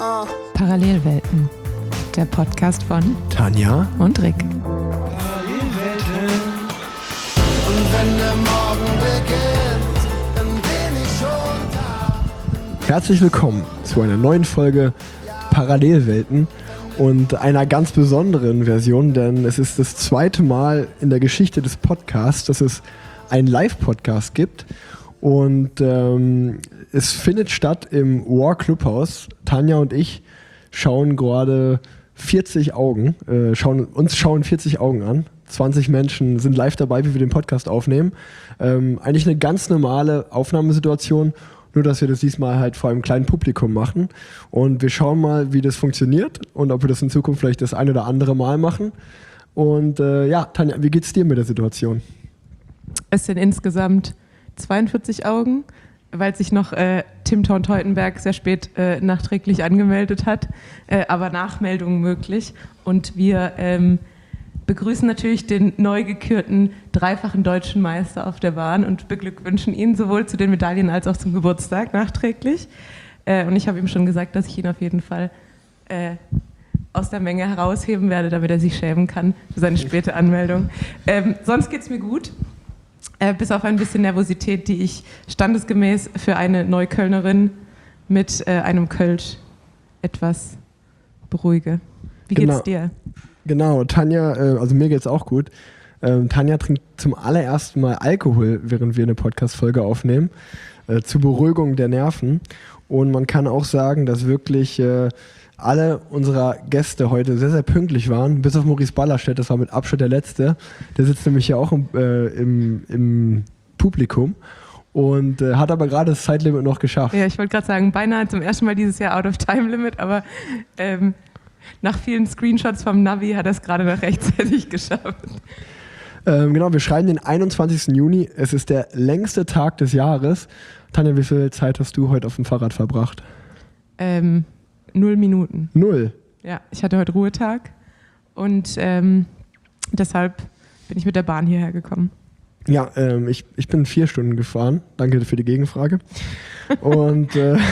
Parallelwelten, der Podcast von Tanja und Rick. Parallelwelten. Und wenn der Morgen beginnt, dann bin ich schon da. Herzlich willkommen zu einer neuen Folge Parallelwelten und einer ganz besonderen Version, denn es ist das zweite Mal in der Geschichte des Podcasts, dass es einen Live-Podcast gibt und es findet statt im War Clubhaus. Tanja und ich schauen gerade 40 Augen, schauen 40 Augen an. 20 Menschen sind live dabei, wie wir den Podcast aufnehmen. Eigentlich eine ganz normale Aufnahmesituation, nur dass wir das diesmal halt vor einem kleinen Publikum machen. Und wir schauen mal, wie das funktioniert und ob wir das in Zukunft vielleicht das ein oder andere Mal machen. Und ja, Tanja, wie geht's dir mit der Situation? Es sind insgesamt 42 Augen, weil sich noch Tim Thorn-Teutenberg sehr spät nachträglich angemeldet hat, aber Nachmeldungen möglich. Und wir begrüßen natürlich den neu gekürten dreifachen deutschen Meister auf der Bahn und beglückwünschen ihn sowohl zu den Medaillen als auch zum Geburtstag nachträglich. Und ich habe ihm schon gesagt, dass ich ihn auf jeden Fall aus der Menge herausheben werde, damit er sich schämen kann für seine späte Anmeldung. Sonst geht es mir gut. Bis auf ein bisschen Nervosität, die ich standesgemäß für eine Neuköllnerin mit einem Kölsch etwas beruhige. Wie geht's dir? Genau, Tanja, also mir geht's auch gut. Tanja trinkt zum allerersten Mal Alkohol, während wir eine Podcast-Folge aufnehmen, zur Beruhigung der Nerven. Und man kann auch sagen, dass wirklich alle unserer Gäste heute sehr, sehr pünktlich waren, bis auf Maurice Ballerstedt, das war mit Abstand der Letzte. Der sitzt nämlich ja auch im Publikum und hat aber gerade das Zeitlimit noch geschafft. Ja, ich wollte gerade sagen, beinahe zum ersten Mal dieses Jahr out of time limit, aber nach vielen Screenshots vom Navi hat er es gerade noch rechtzeitig geschafft. Genau, wir schreiben den 21. Juni, es ist der längste Tag des Jahres. Tanja, wie viel Zeit hast du heute auf dem Fahrrad verbracht? 0 Minuten. 0? Ja, ich hatte heute Ruhetag und deshalb bin ich mit der Bahn hierher gekommen. Ja, ich bin 4 Stunden gefahren. Danke für die Gegenfrage. Und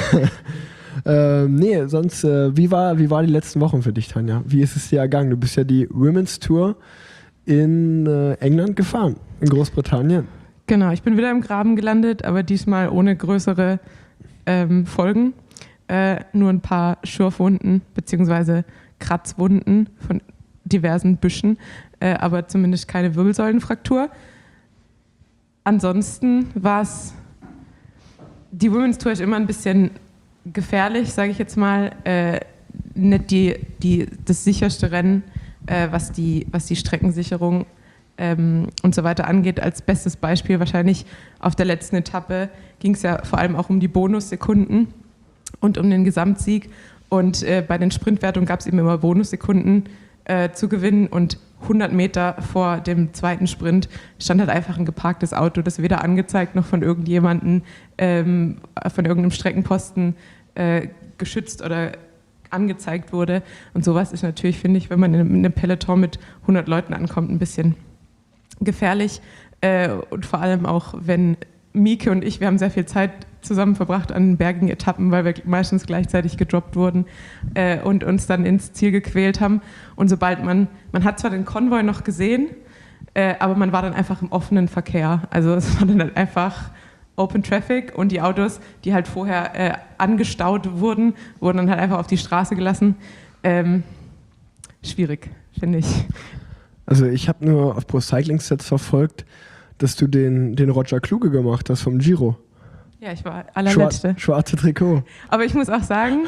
nee, sonst, wie war die letzten Wochen für dich, Tanja? Wie ist es dir ergangen? Du bist ja die Women's Tour in England gefahren, in Großbritannien. Genau, ich bin wieder im Graben gelandet, aber diesmal ohne größere Folgen. Nur ein paar Schürfwunden bzw. Kratzwunden von diversen Büschen, aber zumindest keine Wirbelsäulenfraktur. Ansonsten war es, die Women's Tour ist immer ein bisschen gefährlich, sage ich jetzt mal, nicht das sicherste Rennen, was die Streckensicherung und so weiter angeht. Als bestes Beispiel wahrscheinlich auf der letzten Etappe ging es ja vor allem auch um die Bonussekunden und um den Gesamtsieg. Und bei den Sprintwertungen gab es eben immer Bonussekunden zu gewinnen. Und 100 Meter vor dem zweiten Sprint stand halt einfach ein geparktes Auto, das weder angezeigt noch von irgendjemandem, von irgendeinem Streckenposten geschützt oder angezeigt wurde. Und sowas ist natürlich, finde ich, wenn man in einem Peloton mit 100 Leuten ankommt, ein bisschen gefährlich. Und vor allem auch, wenn Mieke und ich, wir haben sehr viel Zeit zusammen verbracht an bergigen Etappen, weil wir meistens gleichzeitig gedroppt wurden und uns dann ins Ziel gequält haben. Und sobald man hat zwar den Konvoi noch gesehen, aber man war dann einfach im offenen Verkehr. Also es war dann halt einfach Open Traffic und die Autos, die halt vorher angestaut wurden dann halt einfach auf die Straße gelassen. Schwierig, finde ich. Also ich habe nur auf Pro Cycling Stats verfolgt, dass du den Roger Kluge gemacht hast vom Giro. Ja, ich war allerletzte. Schwarze Trikot. Aber ich muss auch sagen,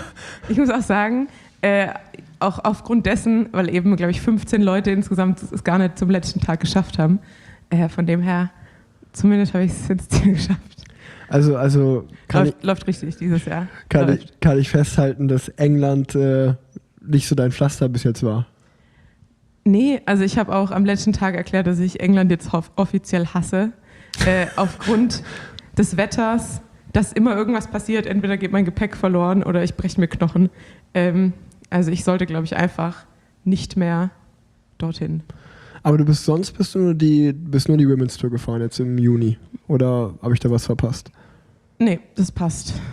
auch aufgrund dessen, weil eben, glaube ich, 15 Leute insgesamt es gar nicht zum letzten Tag geschafft haben. Von dem her, zumindest habe ich es ins Ziel geschafft. Also läuft richtig dieses Jahr. Kann ich festhalten, dass England nicht so dein Pflaster bis jetzt war? Nee, also ich habe auch am letzten Tag erklärt, dass ich England jetzt offiziell hasse. Aufgrund des Wetters, dass immer irgendwas passiert, entweder geht mein Gepäck verloren oder ich breche mir Knochen. Also ich sollte, glaube ich, einfach nicht mehr dorthin. Aber du bist nur die Women's Tour gefahren jetzt im Juni. Oder habe ich da was verpasst? Nee, das passt.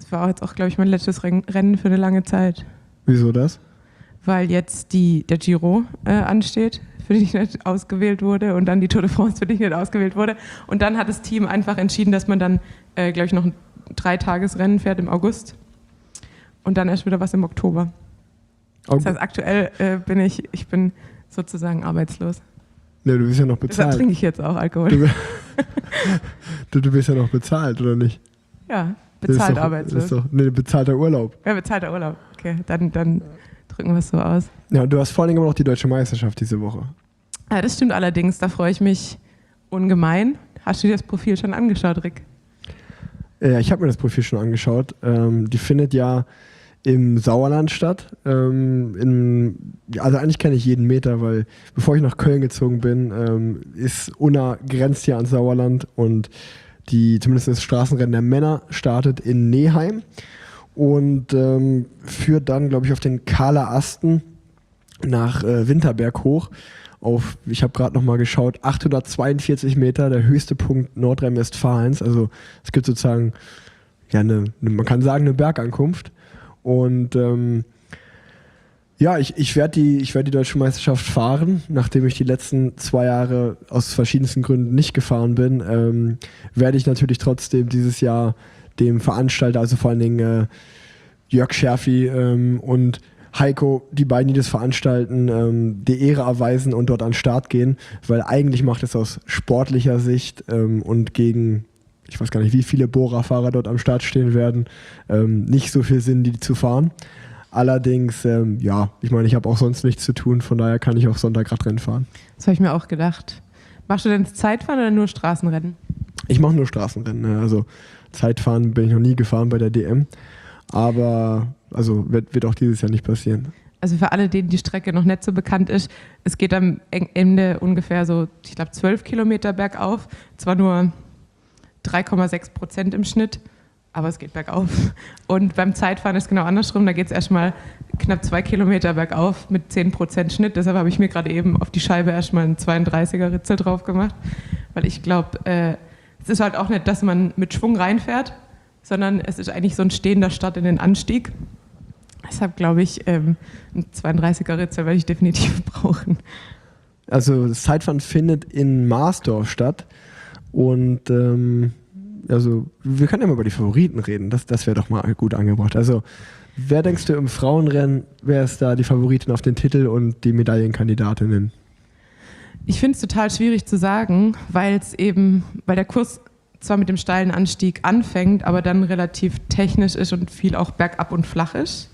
Das war jetzt auch, glaube ich, mein letztes Rennen für eine lange Zeit. Wieso das? Weil jetzt der Giro ansteht, für den ich nicht ausgewählt wurde, und dann die Tour de France, für die ich nicht ausgewählt wurde. Und dann hat das Team einfach entschieden, dass man dann, glaube ich, noch ein 3-Tages-Rennen fährt im August und dann erst wieder was im Oktober. Das heißt, aktuell bin ich sozusagen arbeitslos. Ne, du bist ja noch Deshalb bezahlt. trinke ich jetzt auch Alkohol. Du bist ja noch bezahlt, oder nicht? Ja, bezahlt arbeitslos. Das ist doch bezahlter Urlaub. Ja, bezahlter Urlaub. Okay, dann drücken wir es so aus. Ja, und du hast vor allem immer noch die Deutsche Meisterschaft diese Woche. Ja, das stimmt allerdings, da freue ich mich ungemein. Hast du dir das Profil schon angeschaut, Rick? Ja, ich habe mir das Profil schon angeschaut. Die findet ja im Sauerland statt. Also eigentlich kenne ich jeden Meter, weil bevor ich nach Köln gezogen bin, ist Unna grenzt ja ans Sauerland, und zumindest das Straßenrennen der Männer startet in Neheim und führt dann, glaube ich, auf den Kahler Asten nach Winterberg hoch. Ich habe gerade nochmal geschaut, 842 Meter, der höchste Punkt Nordrhein-Westfalens. Also es gibt sozusagen, ja, man kann sagen, eine Bergankunft. Und ich werde die Deutsche Meisterschaft fahren, nachdem ich die letzten 2 Jahre aus verschiedensten Gründen nicht gefahren bin. Werde ich natürlich trotzdem dieses Jahr dem Veranstalter, also vor allen Dingen Jörg Scherfi und Heiko, die beiden, die das veranstalten, die Ehre erweisen und dort an den Start gehen, weil eigentlich macht es aus sportlicher Sicht und gegen, ich weiß gar nicht, wie viele Bora-Fahrer dort am Start stehen werden, nicht so viel Sinn, die zu fahren. Allerdings, ich meine, ich habe auch sonst nichts zu tun, von daher kann ich auch Sonntag-Radrennen fahren. Das habe ich mir auch gedacht. Machst du denn Zeitfahren oder nur Straßenrennen? Ich mache nur Straßenrennen, ne? Also Zeitfahren bin ich noch nie gefahren bei der DM, aber also wird auch dieses Jahr nicht passieren. Also für alle, denen die Strecke noch nicht so bekannt ist, es geht am Ende ungefähr so, ich glaube, 12 Kilometer bergauf. Zwar nur 3,6% im Schnitt, aber es geht bergauf. Und beim Zeitfahren ist es genau andersrum. Da geht es erstmal knapp 2 Kilometer bergauf mit 10% Schnitt. Deshalb habe ich mir gerade eben auf die Scheibe erstmal einen 32er Ritzel drauf gemacht. Weil ich glaube, es ist halt auch nicht, dass man mit Schwung reinfährt, sondern es ist eigentlich so ein stehender Start in den Anstieg. Deshalb glaube ich, ein 32er Ritzel werde ich definitiv brauchen. Also das Zeitfahren findet in Marsdorf statt und also wir können ja mal über die Favoriten reden, das wäre doch mal gut angebracht. Also wer denkst du im Frauenrennen, wer ist da die Favoritin auf den Titel und die Medaillenkandidatinnen? Ich finde es total schwierig zu sagen, weil der Kurs zwar mit dem steilen Anstieg anfängt, aber dann relativ technisch ist und viel auch bergab und flach ist.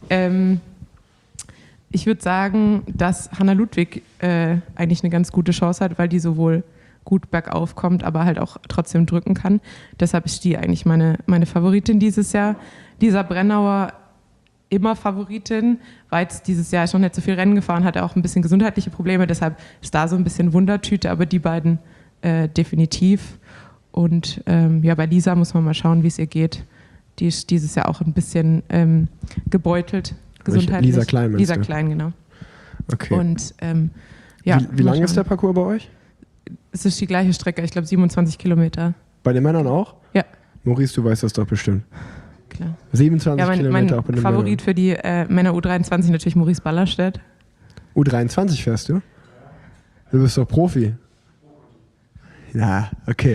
Ich würde sagen, dass Hanna Ludwig eigentlich eine ganz gute Chance hat, weil die sowohl gut bergauf kommt, aber halt auch trotzdem drücken kann. Deshalb ist die eigentlich meine Favoritin dieses Jahr. Lisa Brennauer immer Favoritin, weil es dieses Jahr schon nicht so viel Rennen gefahren hat, auch ein bisschen gesundheitliche Probleme, deshalb ist da so ein bisschen Wundertüte, aber die beiden definitiv. Und bei Lisa muss man mal schauen, wie es ihr geht. Die ist dieses Jahr auch ein bisschen gebeutelt, gesundheitlich. Lisa Klein, Lisa Klein, genau. Okay. Und wie lang ist der Parcours bei euch? Es ist die gleiche Strecke, ich glaube 27 Kilometer. Bei den Männern auch? Ja. Maurice, du weißt das doch bestimmt. Klar. 27 Kilometer auch bei mein den Favorit für die Männer U23 natürlich Maurice Ballerstedt. U23 fährst du? Du bist doch Profi. Ja, okay.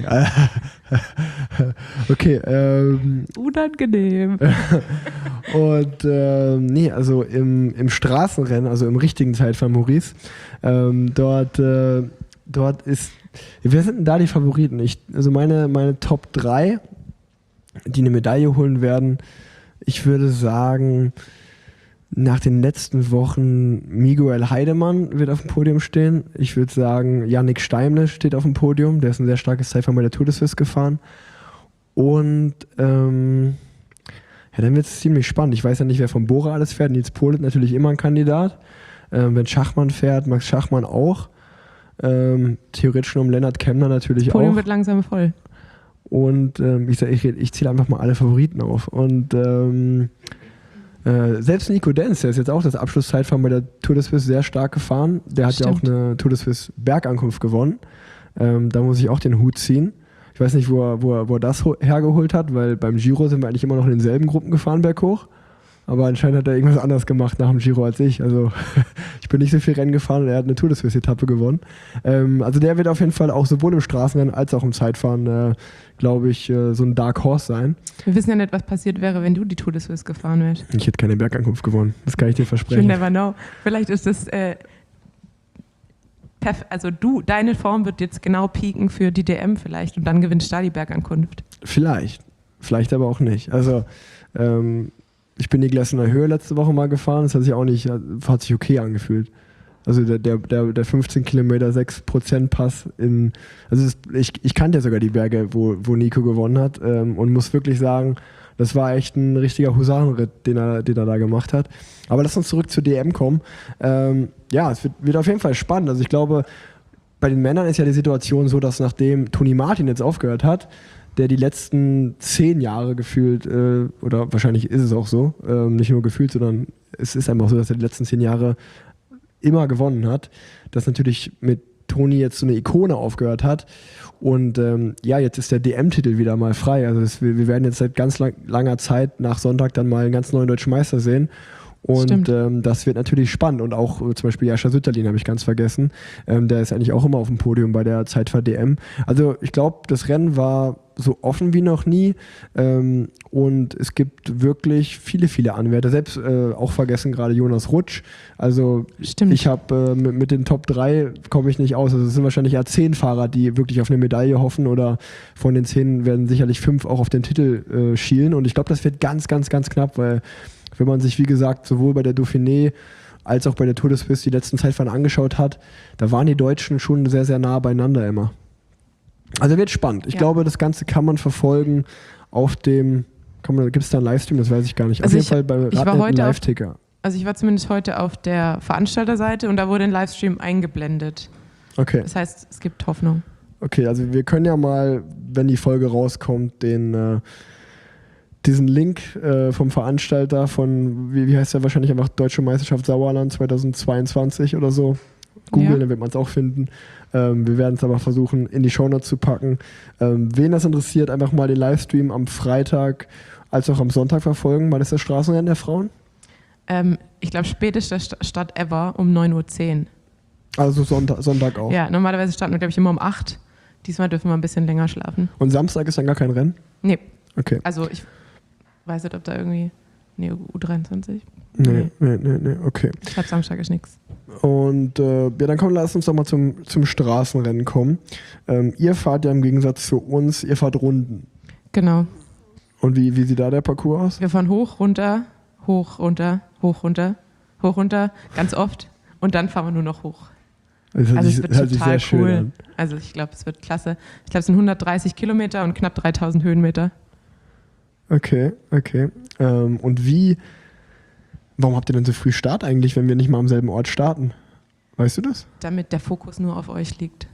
Okay. Unangenehm. Und also im Straßenrennen, also im richtigen Zeitfahren Maurice, dort ist, wer sind denn da die Favoriten? Also meine Top 3, die eine Medaille holen werden, ich würde sagen, nach den letzten Wochen Miguel Heidemann wird auf dem Podium stehen. Ich würde sagen, Yannick Steimle steht auf dem Podium. Der ist ein sehr starkes Zeitfahren bei der Tour de Suisse gefahren. Und dann wird es ziemlich spannend. Ich weiß ja nicht, wer von Bora alles fährt. Nils Pohlet natürlich immer ein Kandidat. Wenn Schachmann fährt, Max Schachmann auch. Theoretisch nur um Lennart Kemner natürlich auch. Das Podium wird langsam voll. Und ich zähle einfach mal alle Favoriten auf. Und selbst Nico Denz, der ist jetzt auch das Abschlusszeitfahren bei der Tour de Suisse sehr stark gefahren. Der hat ja auch eine Tour de Suisse Bergankunft gewonnen. Da muss ich auch den Hut ziehen. Ich weiß nicht, wo er das hergeholt hat, weil beim Giro sind wir eigentlich immer noch in denselben Gruppen gefahren berghoch. Aber anscheinend hat er irgendwas anderes gemacht nach dem Giro als ich. Also ich bin nicht so viel Rennen gefahren und er hat eine Tour de Suisse-Etappe gewonnen. Also der wird auf jeden Fall auch sowohl im Straßenrennen als auch im Zeitfahren, glaube ich, so ein Dark Horse sein. Wir wissen ja nicht, was passiert wäre, wenn du die Tour de Suisse gefahren wärst. Ich hätte keine Bergankunft gewonnen, das kann ich dir versprechen. You never know. Vielleicht ist das, also deine Form wird jetzt genau pieken für die DM vielleicht und dann gewinnst du da die Bergankunft. Vielleicht aber auch nicht. Also ich bin die Glessener Höhe letzte Woche mal gefahren, das hat sich okay angefühlt. Also der 15 Kilometer 6% Pass ich kannte ja sogar die Berge, wo Nico gewonnen hat und muss wirklich sagen, das war echt ein richtiger Husarenritt, den er da gemacht hat. Aber lass uns zurück zur DM kommen. Es wird auf jeden Fall spannend. Also ich glaube, bei den Männern ist ja die Situation so, dass nachdem Toni Martin jetzt aufgehört hat, der die letzten 10 Jahre gefühlt, oder wahrscheinlich ist es auch so, nicht nur gefühlt, sondern es ist einfach so, dass er die letzten 10 Jahre immer gewonnen hat, dass natürlich mit Toni jetzt so eine Ikone aufgehört hat und jetzt ist der DM-Titel wieder mal frei, also wir werden jetzt seit ganz langer Zeit nach Sonntag dann mal einen ganz neuen Deutschen Meister sehen. Und das wird natürlich spannend. Und auch zum Beispiel Jascha Sütterlin habe ich ganz vergessen. Der ist eigentlich auch immer auf dem Podium bei der Zeitfahr-DM. Also ich glaube, das Rennen war so offen wie noch nie. Und es gibt wirklich viele, viele Anwärter. Selbst auch vergessen gerade Jonas Rutsch. Also Stimmt. Ich habe mit den Top 3 komme ich nicht aus. Also es sind wahrscheinlich eher 10 Fahrer, die wirklich auf eine Medaille hoffen. Oder von den 10 werden sicherlich 5 auch auf den Titel schielen. Und ich glaube, das wird ganz, ganz, ganz knapp, weil wenn man sich, wie gesagt, sowohl bei der Dauphiné als auch bei der Tour de Suisse die letzten Zeitfahren angeschaut hat, da waren die Deutschen schon sehr, sehr nah beieinander immer. Also wird spannend. Ich glaube, das Ganze kann man verfolgen auf dem, gibt es da einen Livestream? Das weiß ich gar nicht. Also auf jeden Fall bei Radnet ein Live-Ticker. Also ich war zumindest heute auf der Veranstalterseite und da wurde ein Livestream eingeblendet. Okay. Das heißt, es gibt Hoffnung. Okay, also wir können ja mal, wenn die Folge rauskommt, diesen Link vom Veranstalter von, wie heißt der, wahrscheinlich einfach Deutsche Meisterschaft Sauerland 2022 oder so. Googeln, dann wird man es auch finden. Wir werden es aber versuchen, in die Shownotes zu packen. Wen das interessiert, einfach mal den Livestream am Freitag als auch am Sonntag verfolgen. Wann ist das Straßenrennen der Frauen? Ich glaube, spätester Start ever um 9:10 Uhr. Also Sonntag auch? Ja, normalerweise starten wir, glaube ich, immer um 8 Uhr. Diesmal dürfen wir ein bisschen länger schlafen. Und Samstag ist dann gar kein Rennen? Nee. Okay. Also ich weiß nicht, ob da irgendwie... Nee, U23? Nee, okay. Ich glaube, Samstag ist nichts. Und dann lass uns doch mal zum Straßenrennen kommen. Ihr fahrt ja im Gegensatz zu uns, ihr fahrt Runden. Genau. Und wie sieht da der Parcours aus? Wir fahren hoch, runter, hoch, runter, hoch, runter, hoch, runter, ganz oft. Und dann fahren wir nur noch hoch. Also es wird total sehr cool. Schön an. Also ich glaube, es wird klasse. Ich glaube, es sind 130 Kilometer und knapp 3000 Höhenmeter. Okay. Und warum habt ihr denn so früh Start eigentlich, wenn wir nicht mal am selben Ort starten? Weißt du das? Damit der Fokus nur auf euch liegt.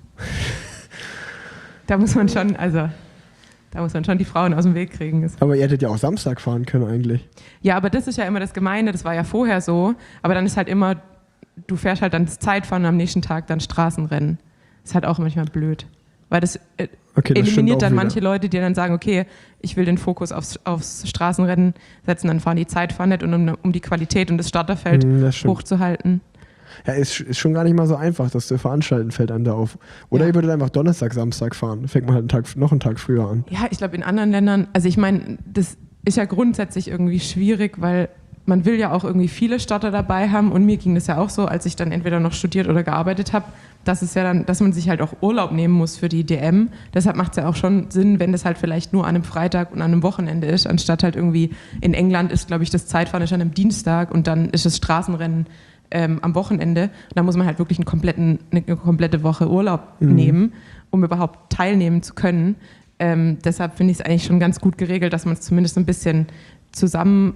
Da muss man schon die Frauen aus dem Weg kriegen. Aber ihr hättet ja auch Samstag fahren können eigentlich. Ja, aber das ist ja immer das Gemeine, das war ja vorher so. Aber dann ist halt immer, du fährst halt dann das Zeitfahren und am nächsten Tag dann Straßenrennen. Ist halt auch manchmal blöd. Weil das eliminiert dann manche Leute, die dann sagen, okay, ich will den Fokus aufs Straßenrennen setzen, dann fahren die Zeitfahren nicht und um die Qualität und das Starterfeld hochzuhalten. Ja, ist schon gar nicht mal so einfach, das zu veranstalten, fällt einem da auf. Oder ihr würdet einfach Donnerstag, Samstag fahren, dann fängt man halt noch einen Tag früher an. Ja, ich glaube in anderen Ländern, also ich meine, das ist ja grundsätzlich irgendwie schwierig, weil man will ja auch irgendwie viele Starter dabei haben und mir ging das ja auch so, als ich dann entweder noch studiert oder gearbeitet habe, dass man sich halt auch Urlaub nehmen muss für die DM. Deshalb macht es ja auch schon Sinn, wenn das halt vielleicht nur an einem Freitag und an einem Wochenende ist, anstatt halt irgendwie in England ist, glaube ich, das Zeitfahren ist an einem Dienstag und dann ist das Straßenrennen am Wochenende. Da muss man halt wirklich eine komplette Woche Urlaub nehmen, um überhaupt teilnehmen zu können. Deshalb finde ich es eigentlich schon ganz gut geregelt, dass man es zumindest ein bisschen zusammenlegt,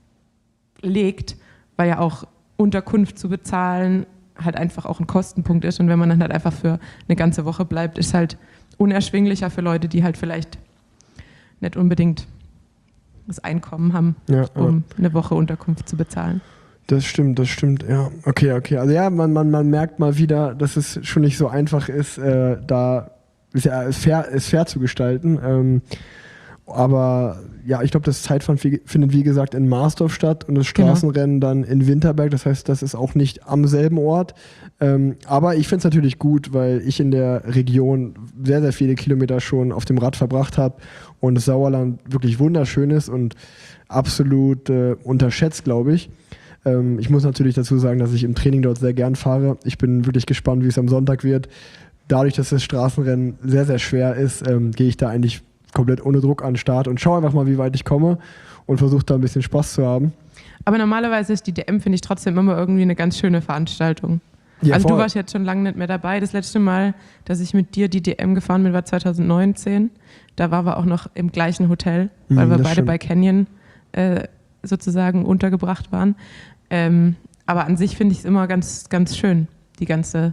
weil ja auch Unterkunft zu bezahlen halt einfach auch ein Kostenpunkt ist. Und wenn man dann halt einfach für eine ganze Woche bleibt, ist halt unerschwinglicher für Leute, die halt vielleicht nicht unbedingt das Einkommen haben, um eine Woche Unterkunft zu bezahlen. Das stimmt, ja. Okay. Also ja, man merkt mal wieder, dass es schon nicht so einfach ist, da ist fair zu gestalten. Aber ja, ich glaube, das Zeitfahren findet wie gesagt in Marsdorf statt und das Straßenrennen dann in Winterberg. Das heißt, das ist auch nicht am selben Ort. Aber ich finde es natürlich gut, weil ich in der Region sehr, sehr viele Kilometer schon auf dem Rad verbracht habe und das Sauerland wirklich wunderschön ist und absolut unterschätzt, glaube ich. Ich muss natürlich dazu sagen, dass ich im Training dort sehr gern fahre. Ich bin wirklich gespannt, wie es am Sonntag wird. Dadurch, dass das Straßenrennen sehr, sehr schwer ist, gehe ich da eigentlich komplett ohne Druck an den Start und schaue einfach mal, wie weit ich komme und versuche da ein bisschen Spaß zu haben. Aber normalerweise ist die DM, finde ich, trotzdem immer irgendwie eine ganz schöne Veranstaltung. Ja, also voll. Du warst jetzt schon lange nicht mehr dabei. Das letzte Mal, dass ich mit dir die DM gefahren bin, war 2019. Da waren wir auch noch im gleichen Hotel, weil wir beide stimmt. Bei Canyon sozusagen untergebracht waren. Aber an sich finde ich es immer ganz, ganz schön, die ganze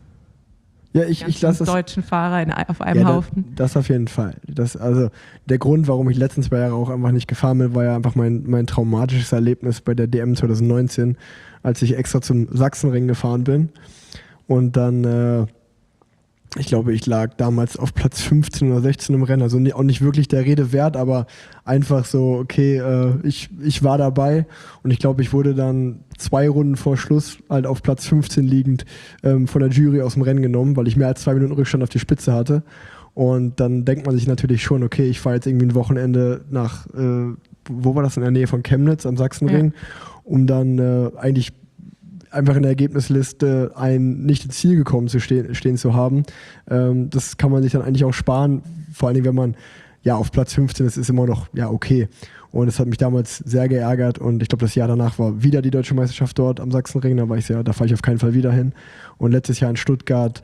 ich lasse deutschen Fahrer auf einem Haufen. Das auf jeden Fall. Also der Grund, warum ich letzten 2 Jahre auch einfach nicht gefahren bin, war ja einfach mein traumatisches Erlebnis bei der DM 2019, als ich extra zum Sachsenring gefahren bin. Und dann, ich glaube, ich lag damals auf Platz 15 oder 16 im Rennen, also auch nicht wirklich der Rede wert, aber einfach so, okay, ich war dabei und ich glaube, ich wurde dann 2 Runden vor Schluss halt auf Platz 15 liegend von der Jury aus dem Rennen genommen, weil ich mehr als 2 Minuten Rückstand auf die Spitze hatte. Und dann denkt man sich natürlich schon, okay, ich fahre jetzt irgendwie ein Wochenende nach, wo war das, in der Nähe von Chemnitz am Sachsenring, um dann eigentlich einfach in der Ergebnisliste nicht ins Ziel gekommen stehen zu haben. Das kann man sich dann eigentlich auch sparen, vor allen Dingen, wenn man auf Platz 15 ist immer noch okay. Und das hat mich damals sehr geärgert und ich glaube, das Jahr danach war wieder die Deutsche Meisterschaft dort am Sachsenring, da fahre ich auf keinen Fall wieder hin. Und letztes Jahr in Stuttgart.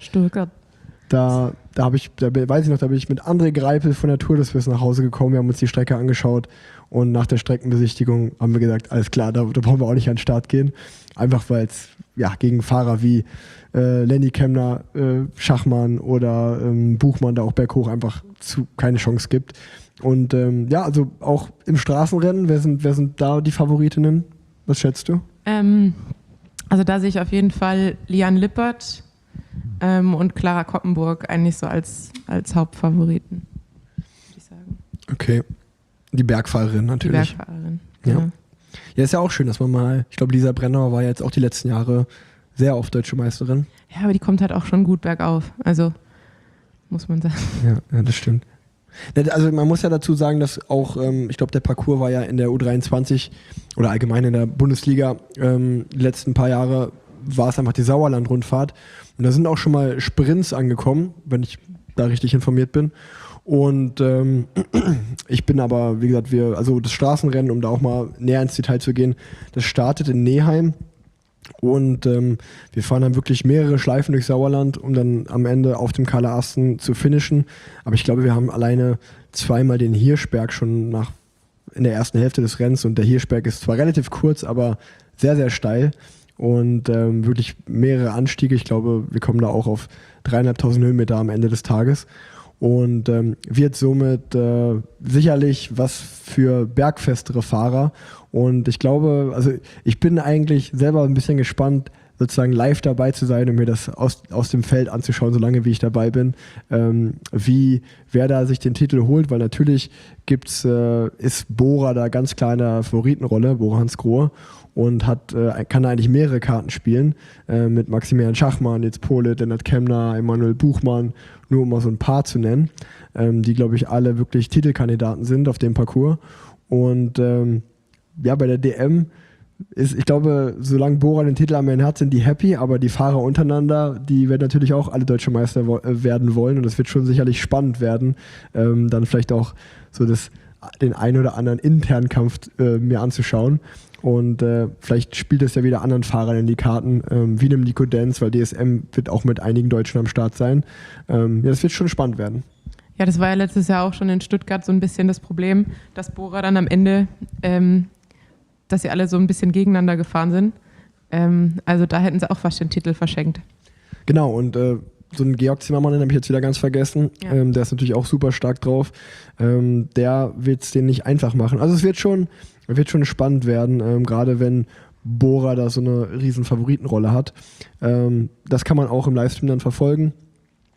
Da weiß ich noch, da bin ich mit André Greipel von der Tour des Swiss nach Hause gekommen, wir haben uns die Strecke angeschaut und nach der Streckenbesichtigung haben wir gesagt, alles klar, da brauchen wir auch nicht an den Start gehen. Einfach weil es gegen Fahrer wie Lenny Kemner, Schachmann oder Buchmann da auch berghoch einfach keine Chance gibt. Und also auch im Straßenrennen, wer sind da die Favoritinnen? Was schätzt du? Also da sehe ich auf jeden Fall Liane Lippert und Clara Koppenburg eigentlich so als Hauptfavoriten, würde ich sagen. Okay. Die Bergfahrerin natürlich. Die Bergfahrerin, ja. Ja, ist ja auch schön, dass man mal, ich glaube, Lisa Brenner war jetzt auch die letzten Jahre sehr oft Deutsche Meisterin. Ja, aber die kommt halt auch schon gut bergauf, also muss man sagen. Ja, das stimmt. Also man muss ja dazu sagen, dass auch, ich glaube, der Parcours war ja in der U23 oder allgemein in der Bundesliga, die letzten paar Jahre war es einfach die Sauerland-Rundfahrt und da sind auch schon mal Sprints angekommen, wenn ich da richtig informiert bin. Und ich bin aber, wie gesagt, also das Straßenrennen, um da auch mal näher ins Detail zu gehen, das startet in Neheim und wir fahren dann wirklich mehrere Schleifen durch Sauerland, um dann am Ende auf dem Karl-Asten zu finishen. Aber ich glaube, wir haben alleine 2-mal den Hirschberg schon in der ersten Hälfte des Rennens und der Hirschberg ist zwar relativ kurz, aber sehr, sehr steil und wirklich mehrere Anstiege. Ich glaube, wir kommen da auch auf 3.500 Höhenmeter am Ende des Tages. Und wird somit sicherlich was für bergfestere Fahrer. Und ich glaube, also ich bin eigentlich selber ein bisschen gespannt, sozusagen live dabei zu sein und mir das aus dem Feld anzuschauen, solange wie ich dabei bin, wer da sich den Titel holt, weil natürlich ist Bora da ganz klar in der Favoritenrolle, Bora Hansgrohe, und kann da eigentlich mehrere Karten spielen, mit Maximilian Schachmann, jetzt Pole, Lennart Kemner, Emanuel Buchmann, nur um mal so ein paar zu nennen, die, glaube ich, alle wirklich Titelkandidaten sind auf dem Parcours. Und bei der DM ich glaube, solange Bora den Titel am Ende hat, sind die happy, aber die Fahrer untereinander, die werden natürlich auch alle Deutsche Meister werden wollen und es wird schon sicherlich spannend werden, dann vielleicht auch so den einen oder anderen internen Kampf mir anzuschauen. Und vielleicht spielt es ja wieder anderen Fahrern in die Karten, wie dem Nico Denz, weil DSM wird auch mit einigen Deutschen am Start sein. Das wird schon spannend werden. Ja, das war ja letztes Jahr auch schon in Stuttgart so ein bisschen das Problem, dass Bora dann am Ende, dass sie alle so ein bisschen gegeneinander gefahren sind. Also da hätten sie auch fast den Titel verschenkt. Genau, und so einen Georg Zimmermann, den habe ich jetzt wieder ganz vergessen. Ja. Der ist natürlich auch super stark drauf. Der wird es denen nicht einfach machen. Also es wird schon spannend werden, gerade wenn Bora da so eine riesen Favoritenrolle hat. Das kann man auch im Livestream dann verfolgen.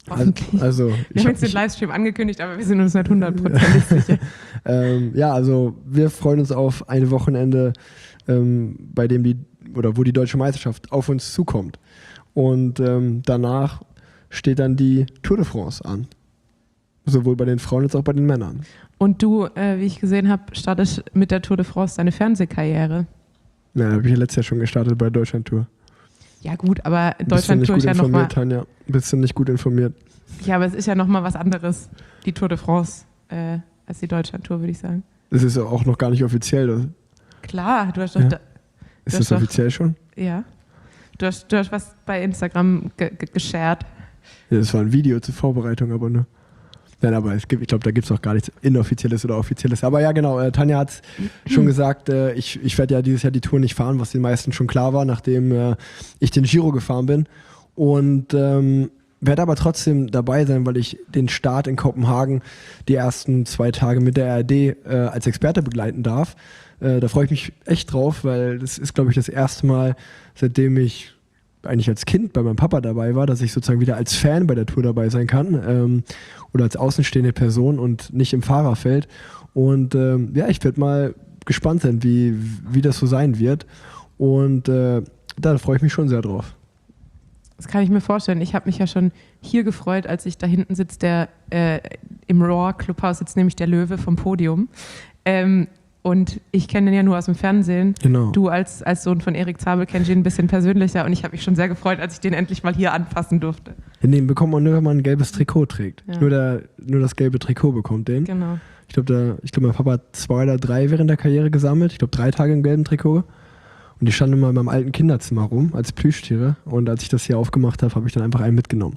Hoffentlich. Also, wir haben jetzt den Livestream angekündigt, aber wir sind uns nicht 100% sicher. Ja, also wir freuen uns auf ein Wochenende, bei dem wo die Deutsche Meisterschaft auf uns zukommt. Und danach steht dann die Tour de France an. Sowohl bei den Frauen als auch bei den Männern. Und du, wie ich gesehen habe, startest mit der Tour de France deine Fernsehkarriere. Ja, habe ich ja letztes Jahr schon gestartet bei der Deutschland-Tour. Ja gut, aber Bist du Deutschland nicht Tour gut ist ja nochmal... informiert, Tanja? Bist du nicht gut informiert? Ja, aber es ist ja nochmal was anderes, die Tour de France, als die Deutschland Tour, würde ich sagen. Das ist ja auch noch gar nicht offiziell. Oder? Klar, du hast doch... Ja. Ist das offiziell schon? Ja. Du hast was bei Instagram geshared. Ja, das war ein Video zur Vorbereitung, aber nur. Nein, aber ich glaube, da gibt es auch gar nichts Inoffizielles oder Offizielles. Aber ja, genau, Tanja hat es schon gesagt, ich werde ja dieses Jahr die Tour nicht fahren, was den meisten schon klar war, nachdem ich den Giro gefahren bin. Und werde aber trotzdem dabei sein, weil ich den Start in Kopenhagen die ersten 2 Tage mit der ARD als Experte begleiten darf. Da freue ich mich echt drauf, weil das ist, glaube ich, das erste Mal, seitdem ich eigentlich als Kind bei meinem Papa dabei war, dass ich sozusagen wieder als Fan bei der Tour dabei sein kann oder als außenstehende Person und nicht im Fahrerfeld. Und ja, ich werde mal gespannt sein, wie das so sein wird. Und da freue ich mich schon sehr drauf. Das kann ich mir vorstellen. Ich habe mich ja schon hier gefreut, als ich da hinten sitze, im Raw Clubhaus sitzt nämlich der Löwe vom Podium. Und ich kenne den ja nur aus dem Fernsehen. Genau. Du als Sohn von Erik Zabel kennst ihn ein bisschen persönlicher und ich habe mich schon sehr gefreut, als ich den endlich mal hier anfassen durfte. Ja, den bekommt man nur, wenn man ein gelbes Trikot trägt. Ja. Nur das gelbe Trikot bekommt den. Genau. Ich glaube, mein Papa hat 2 oder 3 während der Karriere gesammelt. Ich glaube, 3 Tage im gelben Trikot. Und die standen immer in meinem alten Kinderzimmer rum als Plüschtiere. Und als ich das hier aufgemacht habe, habe ich dann einfach einen mitgenommen.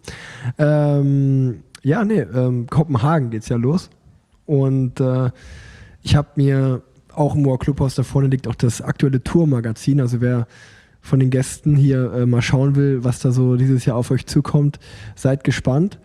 Kopenhagen geht's ja los. Und ich habe mir auch im Moor Clubhaus da vorne liegt auch das aktuelle Tourmagazin. Also wer von den Gästen hier mal schauen will, was da so dieses Jahr auf euch zukommt, seid gespannt.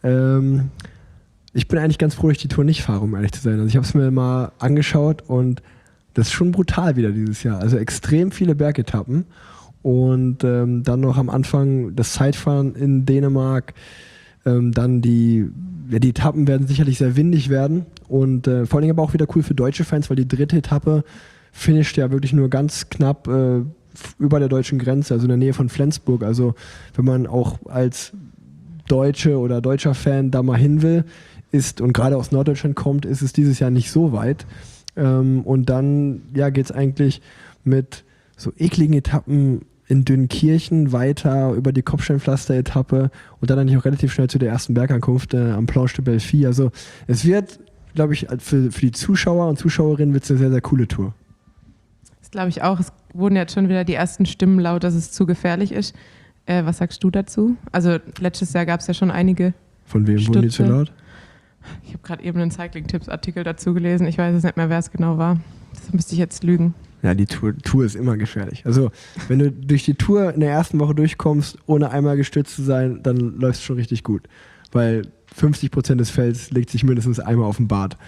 Ich bin eigentlich ganz froh, dass ich die Tour nicht fahre, um ehrlich zu sein. Also ich habe es mir mal angeschaut und das ist schon brutal wieder dieses Jahr. Also extrem viele Bergetappen und dann noch am Anfang das Zeitfahren in Dänemark. Dann die Etappen werden sicherlich sehr windig werden und vor allen Dingen aber auch wieder cool für deutsche Fans, weil die 3. Etappe finisht ja wirklich nur ganz knapp über der deutschen Grenze, also in der Nähe von Flensburg. Also wenn man auch als Deutsche oder deutscher Fan da mal hin will, und gerade aus Norddeutschland kommt, ist es dieses Jahr nicht so weit. Und dann geht es eigentlich mit so ekligen Etappen in Dünnkirchen weiter über die Kopfsteinpflaster-Etappe und dann eigentlich auch relativ schnell zu der ersten Bergankunft am Planche de Belfi. Also es wird, glaube ich, für die Zuschauer und Zuschauerinnen wird es eine sehr, sehr coole Tour. Das glaube ich auch. Es wurden jetzt schon wieder die ersten Stimmen laut, dass es zu gefährlich ist. Was sagst du dazu? Also letztes Jahr gab es ja schon einige Von wem Stürze. wurden die zu laut? Ich habe gerade eben einen Cycling-Tipps-Artikel dazu gelesen. Ich weiß jetzt nicht mehr, wer es genau war. Das müsste ich jetzt lügen. Ja, die Tour ist immer gefährlich. Also, wenn du durch die Tour in der ersten Woche durchkommst, ohne einmal gestürzt zu sein, dann läuft es schon richtig gut. Weil 50% des Felds legt sich mindestens einmal auf den Bart.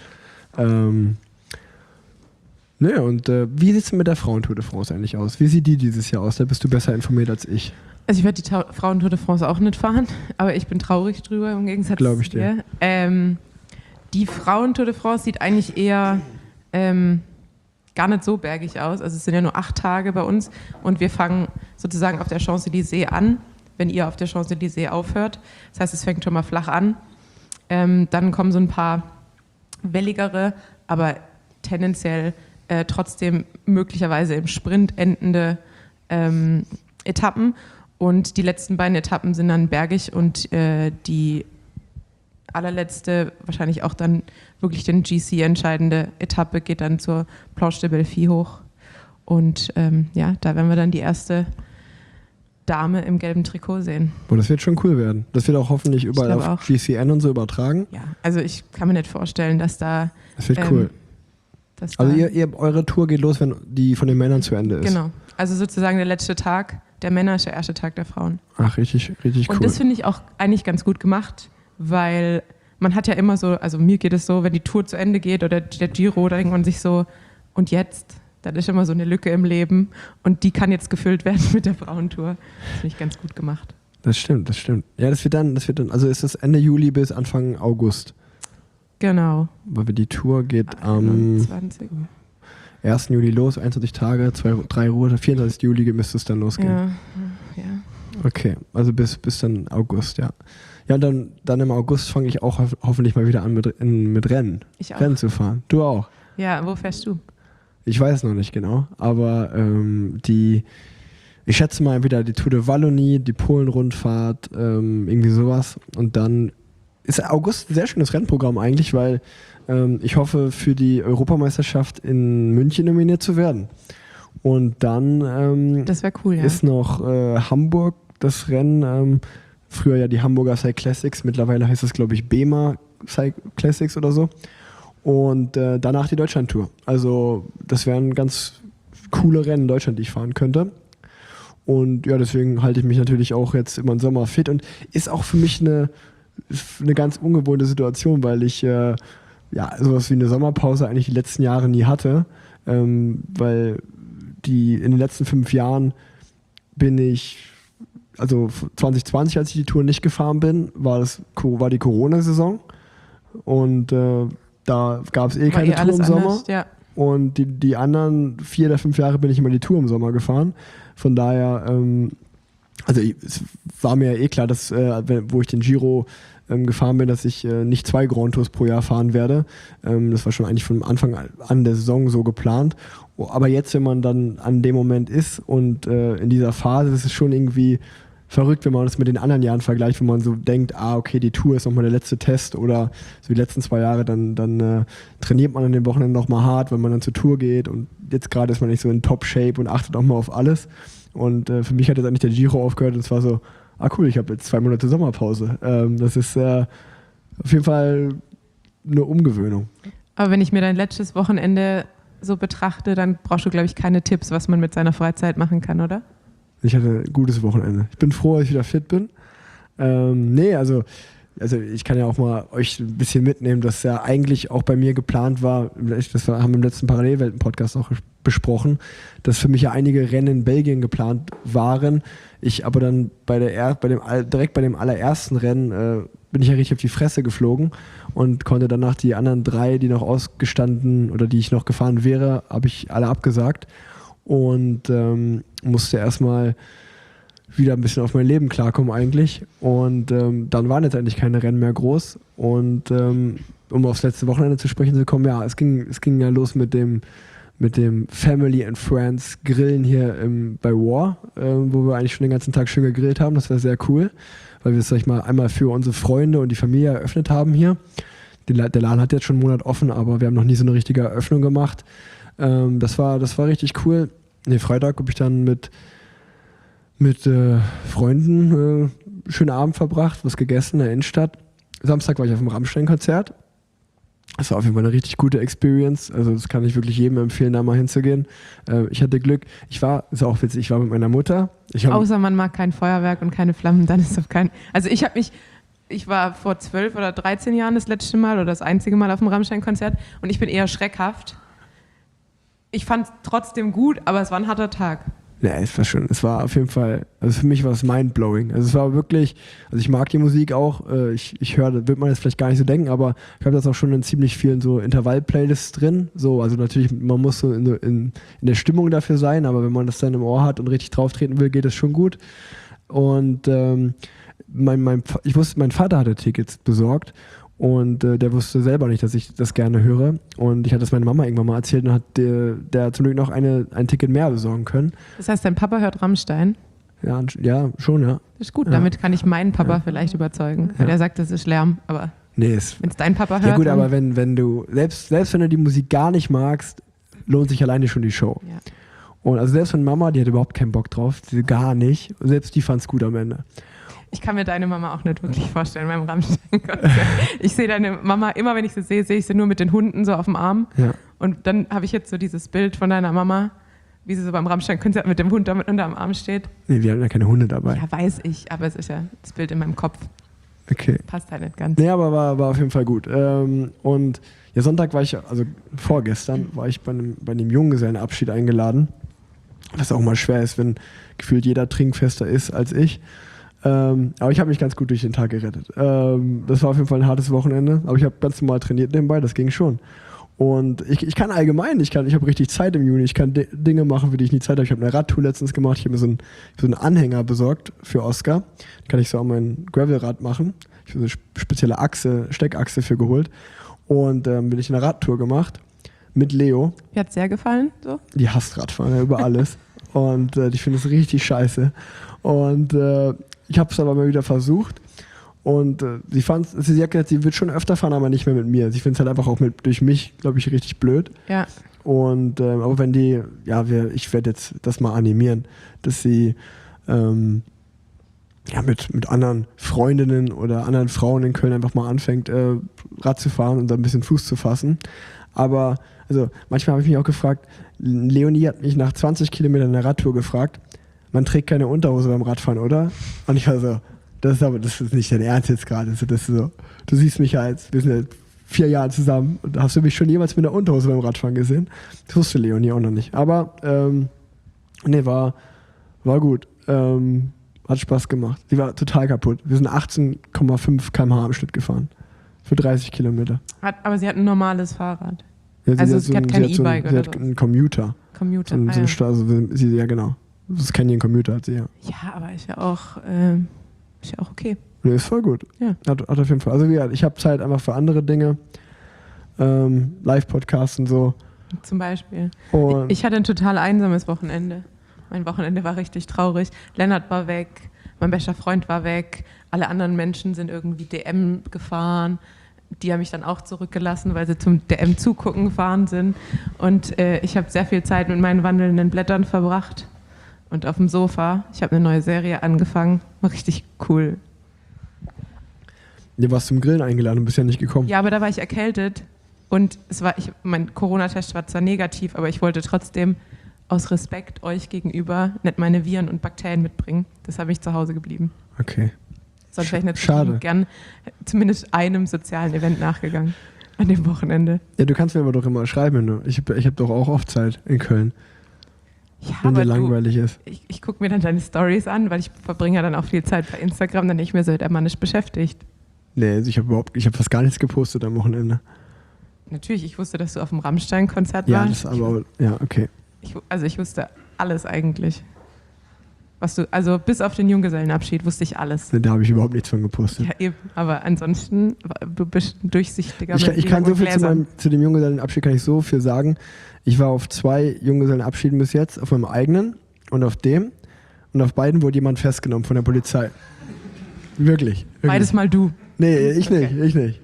Wie sieht es mit der Frauentour de France eigentlich aus? Wie sieht die dieses Jahr aus? Da bist du besser informiert als ich. Also ich werde die Frauentour de France auch nicht fahren, aber ich bin traurig drüber im Gegensatz Glaube ich zu dir. Die Frauentour de France sieht eigentlich eher gar nicht so bergig aus. Also es sind ja nur 8 Tage bei uns und wir fangen sozusagen auf der Champs-Élysées an, wenn ihr auf der Champs-Élysées aufhört. Das heißt, es fängt schon mal flach an. Dann kommen so ein paar welligere, aber tendenziell trotzdem möglicherweise im Sprint endende Etappen. Und die letzten beiden Etappen sind dann bergig und die allerletzte, wahrscheinlich auch dann wirklich den GC entscheidende Etappe geht dann zur Planche de Belfi hoch. Und da werden wir dann die erste Dame im gelben Trikot sehen. Boah, das wird schon cool werden. Das wird auch hoffentlich überall auf auch. GCN und so übertragen. Ja, also ich kann mir nicht vorstellen, dass da... Das wird cool. Also eure Tour geht los, wenn die von den Männern zu Ende ist. Genau. Also sozusagen der letzte Tag der Männer ist der erste Tag der Frauen. Ach, richtig cool. Und das finde ich auch eigentlich ganz gut gemacht, weil man hat ja immer so, also mir geht es so, wenn die Tour zu Ende geht oder der Giro, da denkt man sich so, und jetzt? Das ist immer so eine Lücke im Leben und die kann jetzt gefüllt werden mit der Frauentour. Das finde ich ganz gut gemacht. Das stimmt. Ja, das wird dann, also ist das Ende Juli bis Anfang August. Genau. Weil die Tour geht am 20. 1. Juli los, 21 Tage, 3 Ruhe, 24. Juli müsste es dann losgehen. Ja. Okay, also bis dann August, ja. Ja, dann im August fange ich auch hoffentlich mal wieder an mit Rennen. Ich auch. Rennen zu fahren. Du auch? Ja, wo fährst du? Ich weiß noch nicht genau, aber ich schätze mal wieder die Tour de Wallonie, die Polen-Rundfahrt, irgendwie sowas. Und dann ist August ein sehr schönes Rennprogramm eigentlich, weil ich hoffe, für die Europameisterschaft in München nominiert zu werden. Und dann Das wäre cool, ja. ist noch Hamburg das Rennen, früher ja die Hamburger Cyclassics, mittlerweile heißt es glaube ich BEMA Cyclassics oder so. Und danach die Deutschlandtour. Also das wären ganz coole Rennen in Deutschland, die ich fahren könnte. Und ja, deswegen halte ich mich natürlich auch jetzt immer im Sommer fit und ist auch für mich eine ganz ungewohnte Situation, weil ich sowas wie eine Sommerpause eigentlich die letzten Jahre nie hatte, weil in den letzten 5 Jahren bin ich, also 2020, als ich die Tour nicht gefahren bin, war die Corona-Saison und da gab es keine Tour im Sommer. Anders, ja. Und die anderen 4 oder 5 Jahre bin ich immer die Tour im Sommer gefahren. Von daher, es war mir ja klar, dass, wo ich den Giro gefahren bin, dass ich nicht 2 Grand Tours pro Jahr fahren werde. Das war schon eigentlich von Anfang an der Saison so geplant. Aber jetzt, wenn man dann an dem Moment ist und in dieser Phase, das ist schon irgendwie verrückt, wenn man das mit den anderen Jahren vergleicht, wenn man so denkt, okay, die Tour ist nochmal der letzte Test oder so die letzten 2 Jahre, dann trainiert man an den Wochenenden nochmal hart, wenn man dann zur Tour geht und jetzt gerade ist man nicht so in Top-Shape und achtet auch mal auf alles. Und für mich hat jetzt eigentlich der Giro aufgehört und es war so, cool, ich habe jetzt 2 Monate Sommerpause. Das ist auf jeden Fall eine Umgewöhnung. Aber wenn ich mir dein letztes Wochenende so betrachte, dann brauchst du, glaube ich, keine Tipps, was man mit seiner Freizeit machen kann, oder? Ich hatte ein gutes Wochenende. Ich bin froh, dass ich wieder fit bin. Also ich kann ja auch mal euch ein bisschen mitnehmen, dass ja eigentlich auch bei mir geplant war, haben wir im letzten Parallelwelten-Podcast auch besprochen, dass für mich ja einige Rennen in Belgien geplant waren. Ich aber dann direkt bei dem allerersten Rennen bin ich ja richtig auf die Fresse geflogen und konnte danach die anderen 3, die noch ausgestanden oder die ich noch gefahren wäre, habe ich alle abgesagt und musste erstmal wieder ein bisschen auf mein Leben klarkommen eigentlich. Und dann waren jetzt eigentlich keine Rennen mehr groß. Und um aufs letzte Wochenende zu sprechen zu kommen, ja, es ging ja los mit dem Family and Friends Grillen hier bei War, wo wir eigentlich schon den ganzen Tag schön gegrillt haben. Das war sehr cool, weil wir es, sag ich mal, einmal für unsere Freunde und die Familie eröffnet haben hier. Der Laden hat jetzt schon einen Monat offen, aber wir haben noch nie so eine richtige Eröffnung gemacht. Das war richtig cool. Freitag habe ich dann mit Freunden schönen Abend verbracht, was gegessen in der Innenstadt. Samstag war ich auf dem Rammstein-Konzert. Das war auf jeden Fall eine richtig gute Experience. Also das kann ich wirklich jedem empfehlen, da mal hinzugehen. Ich hatte Glück. Ist auch witzig, ich war mit meiner Mutter. Außer man mag kein Feuerwerk und keine Flammen, dann ist doch kein... Also ich war vor 12 oder 13 Jahren das letzte Mal oder das einzige Mal auf dem Rammstein-Konzert und ich bin eher schreckhaft. Ich fand es trotzdem gut, aber es war ein harter Tag. Ja, es war auf jeden Fall, also für mich war es mindblowing. Also es war wirklich, also ich mag die Musik auch, ich höre, da wird man jetzt vielleicht gar nicht so denken, aber ich habe das auch schon in ziemlich vielen so Intervall-Playlists drin. So, also natürlich, man muss so in der Stimmung dafür sein, aber wenn man das dann im Ohr hat und richtig drauf treten will, geht das schon gut. Und ich wusste, mein Vater hatte Tickets besorgt und der wusste selber nicht, dass ich das gerne höre. Und ich hatte das meiner Mama irgendwann mal erzählt und hat der zum Glück noch ein Ticket mehr besorgen können. Das heißt, dein Papa hört Rammstein? Ja, schon, ja. Das ist gut, ja. Damit kann ich meinen Papa vielleicht überzeugen. Weil er sagt, das ist Lärm, aber wenn es dein Papa hört... Ja gut, aber wenn du, selbst wenn du die Musik gar nicht magst, lohnt sich alleine schon die Show. Ja. Und also selbst von Mama, die hat überhaupt keinen Bock drauf, gar nicht. Selbst die fand es gut am Ende. Ich kann mir deine Mama auch nicht wirklich vorstellen beim Rammstein-Konzert. Ich sehe deine Mama, immer wenn ich sie sehe ich sie nur mit den Hunden so auf dem Arm. Ja. Und dann habe ich jetzt so dieses Bild von deiner Mama, wie sie so beim Rammstein-Konzert mit dem Hund da unter am Arm steht. Nee, wir haben ja keine Hunde dabei. Ja, weiß ich, aber es ist ja das Bild in meinem Kopf. Okay. Passt halt nicht ganz. Nee, aber war auf jeden Fall gut. Und ja, Sonntag war ich, also vorgestern, war ich bei einem Junggesellenabschied eingeladen. Was auch mal schwer ist, wenn gefühlt jeder trinkfester ist als ich. Aber ich habe mich ganz gut durch den Tag gerettet. Das war auf jeden Fall ein hartes Wochenende, aber ich habe ganz normal trainiert nebenbei, das ging schon. Und ich kann allgemein, ich habe richtig Zeit im Juni, ich kann Dinge machen, für die ich nie Zeit habe. Ich habe eine Radtour letztens gemacht, ich habe mir so einen Anhänger besorgt für Oscar. Da kann ich so auch mein Gravelrad machen. Ich habe so eine spezielle Steckachse für geholt. Und bin ich eine Radtour gemacht mit Leo. Mir hat es sehr gefallen. So. Die hasst Radfahren über alles. Und ich finde es richtig scheiße. Und ich habe es aber mal wieder versucht. Und sie hat gesagt, sie wird schon öfter fahren, aber nicht mehr mit mir. Sie findet es halt einfach auch durch mich, glaube ich, richtig blöd. Ja. Und aber wenn ich werde jetzt das mal animieren, dass sie mit anderen Freundinnen oder anderen Frauen in Köln einfach mal anfängt, Rad zu fahren und da ein bisschen Fuß zu fassen. Aber also manchmal habe ich mich auch gefragt, Leonie hat mich nach 20 Kilometern der Radtour gefragt, man trägt keine Unterhose beim Radfahren, oder? Und ich war so, das ist nicht dein Ernst jetzt gerade. Das ist so, du siehst mich ja jetzt, wir sind jetzt 4 Jahre zusammen. Und hast du mich schon jemals mit einer Unterhose beim Radfahren gesehen? Das wusste Leonie auch noch nicht. Aber war gut. Hat Spaß gemacht. Sie war total kaputt. Wir sind 18,5 km/h im Schnitt gefahren. Für 30 Kilometer. Aber sie hat ein normales Fahrrad. Ja, also sie hat kein E-Bike oder so. Sie hat einen Commuter. Commuter, ja genau. Das Canyon Commuter hat sie, ja. Ja, aber ist ja auch okay. Nee, ist voll gut. Ja. Hat auf jeden Fall. Also wie gesagt, ich habe Zeit einfach für andere Dinge. Live-Podcasts und so. Zum Beispiel. Und ich hatte ein total einsames Wochenende. Mein Wochenende war richtig traurig. Lennart war weg, mein bester Freund war weg, alle anderen Menschen sind irgendwie DM gefahren. Die haben mich dann auch zurückgelassen, weil sie zum DM zugucken gefahren sind. Und ich habe sehr viel Zeit mit meinen wandelnden Blättern verbracht. Und auf dem Sofa. Ich habe eine neue Serie angefangen. War richtig cool. Du warst zum Grillen eingeladen und bist ja nicht gekommen. Ja, aber da war ich erkältet. Und mein Corona-Test war zwar negativ, aber ich wollte trotzdem aus Respekt euch gegenüber nicht meine Viren und Bakterien mitbringen. Das habe ich zu Hause geblieben. Okay. Sonst wäre ich natürlich gern zumindest einem sozialen Event nachgegangen an dem Wochenende. Ja, du kannst mir aber doch immer schreiben. Ich hab doch auch oft Zeit in Köln. Ja, wenn dir aber langweilig ist. Ich gucke mir dann deine Stories an, weil ich verbringe ja dann auch viel Zeit bei Instagram, dann denke ich mir so, der Mann ist beschäftigt. Nee, ich habe fast gar nichts gepostet am Wochenende. Natürlich, ich wusste, dass du auf dem Rammstein-Konzert Ja, warst. okay. Ich wusste alles eigentlich. Also bis auf den Junggesellenabschied wusste ich alles. Da habe ich überhaupt nichts von gepostet. Ja, eben. Aber ansonsten, du bist ein durchsichtiger Ich kann so viel zu dem Junggesellenabschied kann ich so viel sagen. Ich war auf 2 Junggesellenabschieden bis jetzt, auf meinem eigenen und auf dem. Und auf beiden wurde jemand festgenommen von der Polizei. Wirklich. Beides mal du. Nee, ich nicht.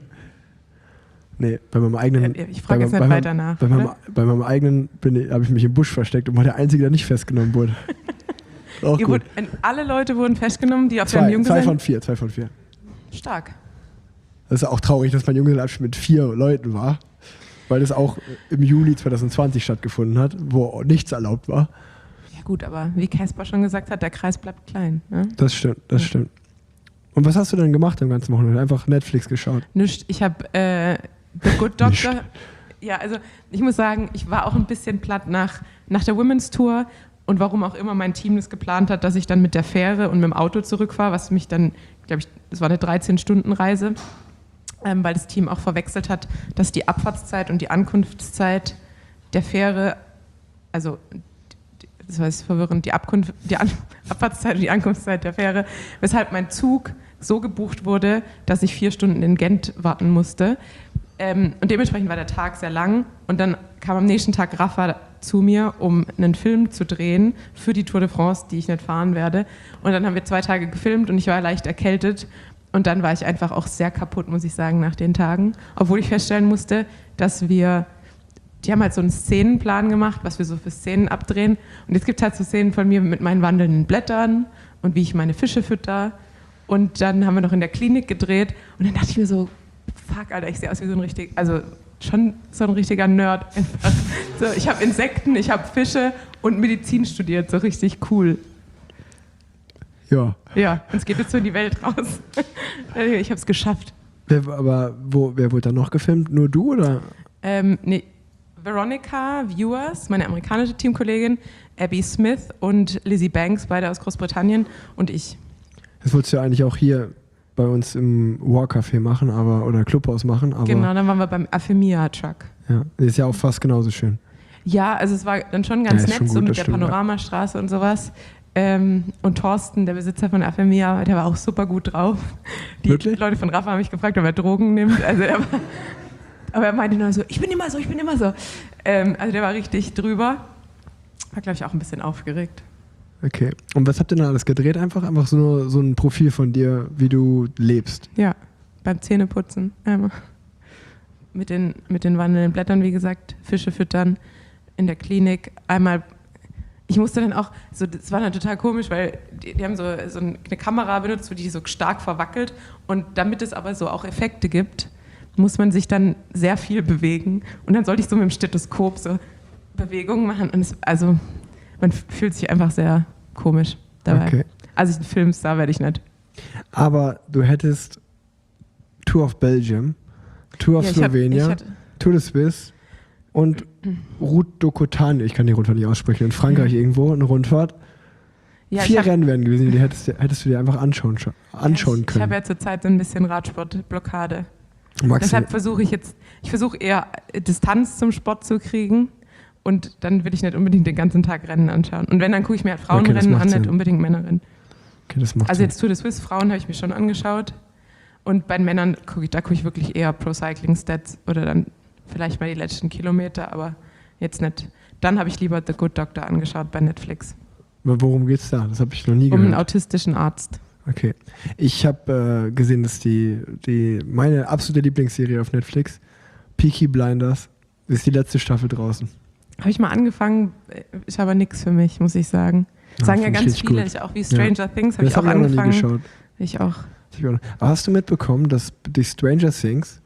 Nee, bei meinem eigenen. Ich frage jetzt nicht weiter nach. Bei meinem eigenen habe ich mich im Busch versteckt und war der Einzige, der nicht festgenommen wurde. Auch gut. Alle Leute wurden festgenommen, die auf dem Junggesellen... 2 von 4. Stark. Das ist auch traurig, dass mein Junggesellenabschied mit 4 Leuten war, weil das auch im Juli 2020 stattgefunden hat, wo nichts erlaubt war. Ja gut, aber wie Casper schon gesagt hat, der Kreis bleibt klein. Ne? Das stimmt. Und was hast du denn gemacht am ganzen Wochenende? Einfach Netflix geschaut? Nichts. Ich habe The Good Doctor... Ja, also ich muss sagen, ich war auch ein bisschen platt nach der Women's Tour und warum auch immer mein Team das geplant hat, dass ich dann mit der Fähre und mit dem Auto zurückfahre, was mich dann, glaube ich, das war eine 13-Stunden-Reise, weil das Team auch verwechselt hat, dass die Abfahrtszeit und die Ankunftszeit der Fähre, also das war jetzt verwirrend, die Abfahrtszeit und die Ankunftszeit der Fähre, weshalb mein Zug so gebucht wurde, dass ich 4 Stunden in Gent warten musste. Und dementsprechend war der Tag sehr lang und dann kam am nächsten Tag Rafa zu mir, um einen Film zu drehen für die Tour de France, die ich nicht fahren werde. Und dann haben wir 2 Tage gefilmt und ich war leicht erkältet und dann war ich einfach auch sehr kaputt, muss ich sagen, nach den Tagen. Obwohl ich feststellen musste, dass die haben halt so einen Szenenplan gemacht, was wir so für Szenen abdrehen. Und jetzt gibt es halt so Szenen von mir mit meinen wandelnden Blättern und wie ich meine Fische fütter. Und dann haben wir noch in der Klinik gedreht und dann dachte ich mir so, fuck, Alter, ich sehe aus wie so ein richtiger Nerd einfach. So, ich habe Insekten, ich habe Fische und Medizin studiert, so richtig cool. Ja. Ja, und es geht jetzt so in die Welt raus. Ich habe es geschafft. Wer wurde da noch gefilmt? Nur du oder? Nee, Veronica Viewers, meine amerikanische Teamkollegin, Abby Smith und Lizzie Banks, beide aus Großbritannien und ich. Das wolltest du ja eigentlich auch hier bei uns im War-Café machen, oder Clubhaus machen. Aber, Genau, dann waren wir beim Afemia-Truck. Ja, ist ja auch fast genauso schön. Ja, also es war dann schon ganz Ja, ist nett, schon gut, so mit das der stimmt, Panoramastraße und sowas. Und Thorsten, der Besitzer von Afemia, der war auch super gut drauf. Die Wirklich? Leute von Rafa haben mich gefragt, ob er Drogen nimmt. Also aber er meinte nur so, ich bin immer so. Also der war richtig drüber. War, glaube ich, auch ein bisschen aufgeregt. Okay. Und was habt ihr denn alles gedreht? Einfach so ein Profil von dir, wie du lebst. Ja, beim Zähneputzen einmal. Mit den wandelnden Blättern, wie gesagt, Fische füttern, in der Klinik. Einmal, ich musste dann auch, das war dann total komisch, weil die haben so eine Kamera benutzt, die so stark verwackelt. Und damit es aber so auch Effekte gibt, muss man sich dann sehr viel bewegen. Und dann sollte ich so mit dem Stethoskop so Bewegungen machen. Und man fühlt sich einfach sehr komisch dabei. Okay. Also ein Filmstar werde ich nicht. Aber du hättest Tour of Belgium, Tour of Slovenia, Tour de Suisse und Route de Cotagne, ich kann die Rundfahrt nicht aussprechen, in Frankreich irgendwo, eine Rundfahrt. Ja, 4 Rennen wären gewesen, die hättest du dir einfach anschauen können. Ich habe ja zurzeit so ein bisschen Radsportblockade. Magst Deshalb versuche ich eher Distanz zum Sport zu kriegen und dann will ich nicht unbedingt den ganzen Tag Rennen anschauen. Und wenn, dann gucke ich mir halt Frauenrennen an, nicht unbedingt Männerrennen. Okay, das macht Also Sinn. jetzt Tour de Suisse, Frauen habe ich mir schon angeschaut und bei den Männern gucke ich wirklich eher Pro Cycling Stats oder dann vielleicht mal die letzten Kilometer, aber jetzt nicht. Dann habe ich lieber The Good Doctor angeschaut bei Netflix. Worum geht's da? Das habe ich noch nie gehört. Um einen autistischen Arzt. Okay. Ich habe gesehen, dass meine absolute Lieblingsserie auf Netflix, Peaky Blinders, ist die letzte Staffel draußen. Habe ich mal angefangen, ist aber nichts für mich, muss ich sagen. Sagen ja ganz viele, ich auch wie Stranger Things, habe ich auch angefangen. Noch nie geschaut. Ich auch. Aber hast du mitbekommen, dass die Stranger Things,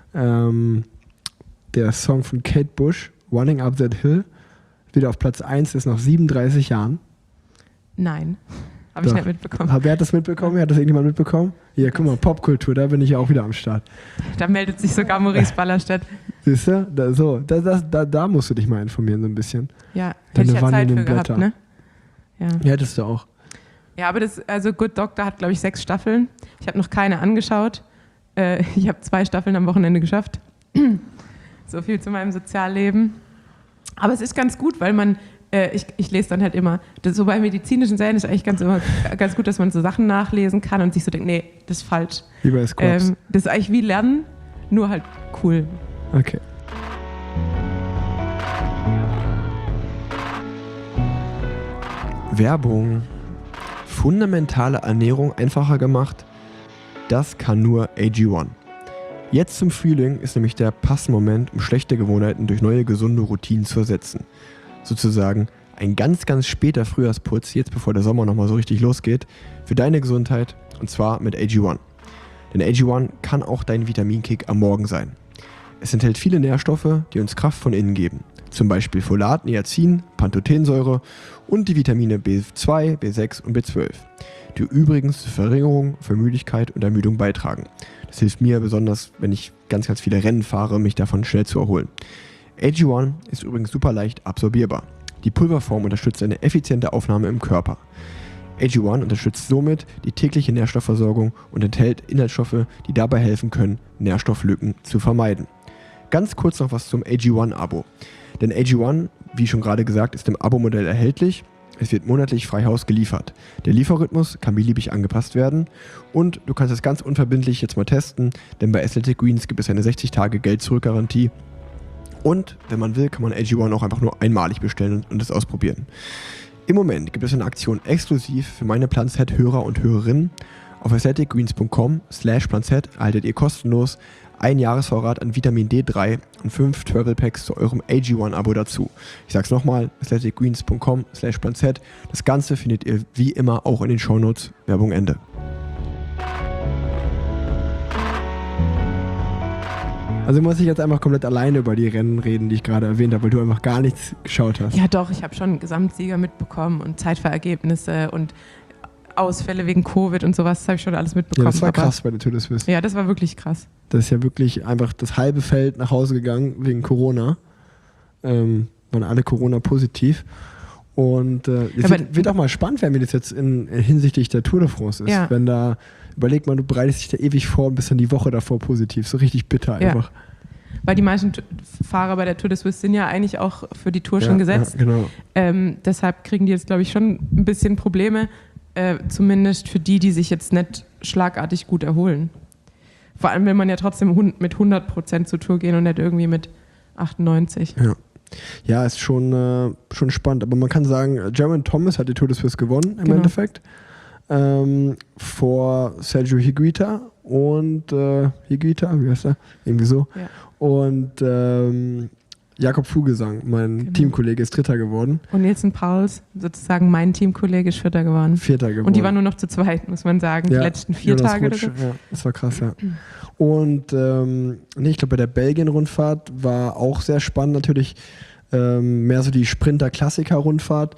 der Song von Kate Bush, Running Up That Hill, wieder auf Platz 1 ist nach 37 Jahren? Nein, habe ich nicht mitbekommen. Wer hat das mitbekommen? Hat das irgendjemand mitbekommen? Ja, guck mal, Popkultur, da bin ich ja auch wieder am Start. Da meldet sich sogar Maurice Ballerstedt. Siehst du? Da musst du dich mal informieren so ein bisschen. Ja, hätte ich ja Zeit für gehabt, ne? Ja, hättest du auch. Ja, aber Good Doctor hat, glaube ich, 6 Staffeln. Ich habe noch keine angeschaut. Ich habe 2 Staffeln am Wochenende geschafft. So viel zu meinem Sozialleben. Aber es ist ganz gut, weil man, ich lese dann halt immer, so bei medizinischen Serien ist eigentlich ganz gut, dass man so Sachen nachlesen kann und sich so denkt, nee, das ist falsch. Wie bei Squads. Das ist eigentlich wie Lernen, nur halt cool. Okay. Werbung. Fundamentale Ernährung einfacher gemacht? Das kann nur AG1. Jetzt zum Frühling ist nämlich der Passmoment, um schlechte Gewohnheiten durch neue gesunde Routinen zu ersetzen. Sozusagen ein ganz, ganz später Frühjahrsputz, jetzt bevor der Sommer nochmal so richtig losgeht, für deine Gesundheit und zwar mit AG1. Denn AG1 kann auch dein Vitaminkick am Morgen sein. Es enthält viele Nährstoffe, die uns Kraft von innen geben. Zum Beispiel Folat, Niacin, Pantothensäure und die Vitamine B2, B6 und B12, die übrigens zur Verringerung von Müdigkeit und Ermüdung beitragen. Das hilft mir besonders, wenn ich ganz, ganz viele Rennen fahre, mich davon schnell zu erholen. AG1 ist übrigens super leicht absorbierbar. Die Pulverform unterstützt eine effiziente Aufnahme im Körper. AG1 unterstützt somit die tägliche Nährstoffversorgung und enthält Inhaltsstoffe, die dabei helfen können, Nährstofflücken zu vermeiden. Ganz kurz noch was zum AG1-Abo. Denn AG1, wie schon gerade gesagt, ist im Abo-Modell erhältlich. Es wird monatlich frei Haus geliefert. Der Lieferrhythmus kann beliebig angepasst werden und du kannst es ganz unverbindlich jetzt mal testen, denn bei Athletic Greens gibt es eine 60-Tage-Geld-Zurück-Garantie. Und wenn man will, kann man AG1 auch einfach nur einmalig bestellen und es ausprobieren. Im Moment gibt es eine Aktion exklusiv für meine PlanZ-Hörer und Hörerinnen. Auf athleticgreens.com/PlanZ erhaltet ihr kostenlos ein Jahresvorrat an Vitamin D3 und 5 Travel Packs zu eurem AG1-Abo dazu. Ich sag's nochmal, athleticgreens.com/PlanZ. Das Ganze findet ihr wie immer auch in den Shownotes. Werbung Ende. Also muss ich jetzt einfach komplett alleine über die Rennen reden, die ich gerade erwähnt habe, weil du einfach gar nichts geschaut hast. Ja doch, ich habe schon Gesamtsieger mitbekommen und Zeitfahrergebnisse und Ausfälle wegen Covid und sowas, das habe ich schon alles mitbekommen. Ja, das war krass bei der Tour de Suisse. Ja, das war wirklich krass. Das ist ja wirklich einfach das halbe Feld nach Hause gegangen wegen Corona. Waren alle Corona positiv. Und es wird auch mal spannend werden, wie das jetzt hinsichtlich der Tour de France ist. Ja. Wenn da, überleg mal, du bereitest dich da ewig vor und bist dann die Woche davor positiv. So richtig bitter einfach. Weil die meisten Fahrer bei der Tour de Suisse sind ja eigentlich auch für die Tour schon gesetzt. Ja, genau. Deshalb kriegen die jetzt, glaube ich, schon ein bisschen Probleme. Zumindest für die sich jetzt nicht schlagartig gut erholen. Vor allem will man ja trotzdem mit 100% zur Tour gehen und nicht irgendwie mit 98. Ja, ist schon spannend. Aber man kann sagen, Geraint Thomas hat die Tour de Suisse gewonnen im Endeffekt. Vor Sergio Higuita und Higuita, wie heißt er? Irgendwie so. Ja. Und Jakob Fuglsang, mein Teamkollege, ist Dritter geworden. Und Neilson Pauwels, sozusagen mein Teamkollege, ist Vierter geworden. Und die waren nur noch zu zweit, muss man sagen, die letzten 4 Tage. Oder so. Ja, das war krass, ja. Und ich glaube, bei der Belgien-Rundfahrt war auch sehr spannend natürlich, mehr so die Sprinter-Klassiker-Rundfahrt.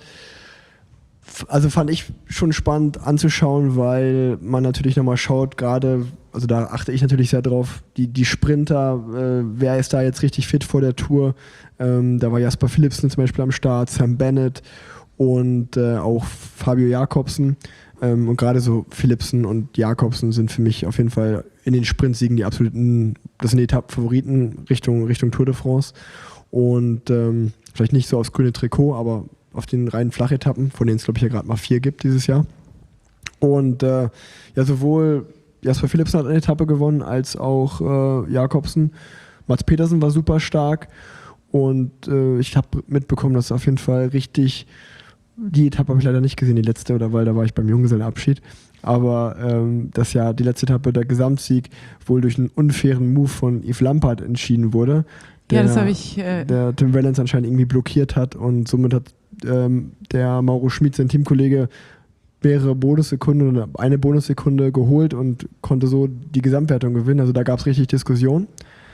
Also fand ich schon spannend anzuschauen, weil man natürlich nochmal schaut, gerade, also da achte ich natürlich sehr drauf, die Sprinter, wer ist da jetzt richtig fit vor der Tour? Da war Jasper Philipsen zum Beispiel am Start, Sam Bennett und auch Fabio Jakobsen. Und gerade so Philipsen und Jakobsen sind für mich auf jeden Fall in den Sprintsiegen das sind die Etappenfavoriten Richtung Tour de France. Und vielleicht nicht so aufs grüne Trikot, aber auf den reinen Flachetappen, von denen es, glaube ich, ja gerade mal 4 gibt dieses Jahr. Und sowohl Jasper Philipsen hat eine Etappe gewonnen, als auch Jakobsen. Mats Pedersen war super stark und ich habe mitbekommen, dass auf jeden Fall richtig, die Etappe habe ich leider nicht gesehen, die letzte, weil da war ich beim Junggesellenabschied, aber dass ja die letzte Etappe, der Gesamtsieg, wohl durch einen unfairen Move von Yves Lampaert entschieden wurde. Das habe ich. Der Tim Wellens anscheinend irgendwie blockiert hat und somit hat der Mauro Schmid, sein Teamkollege, mehrere Bonussekunden oder eine Bonussekunde geholt und konnte so die Gesamtwertung gewinnen. Also da gab es richtig Diskussion.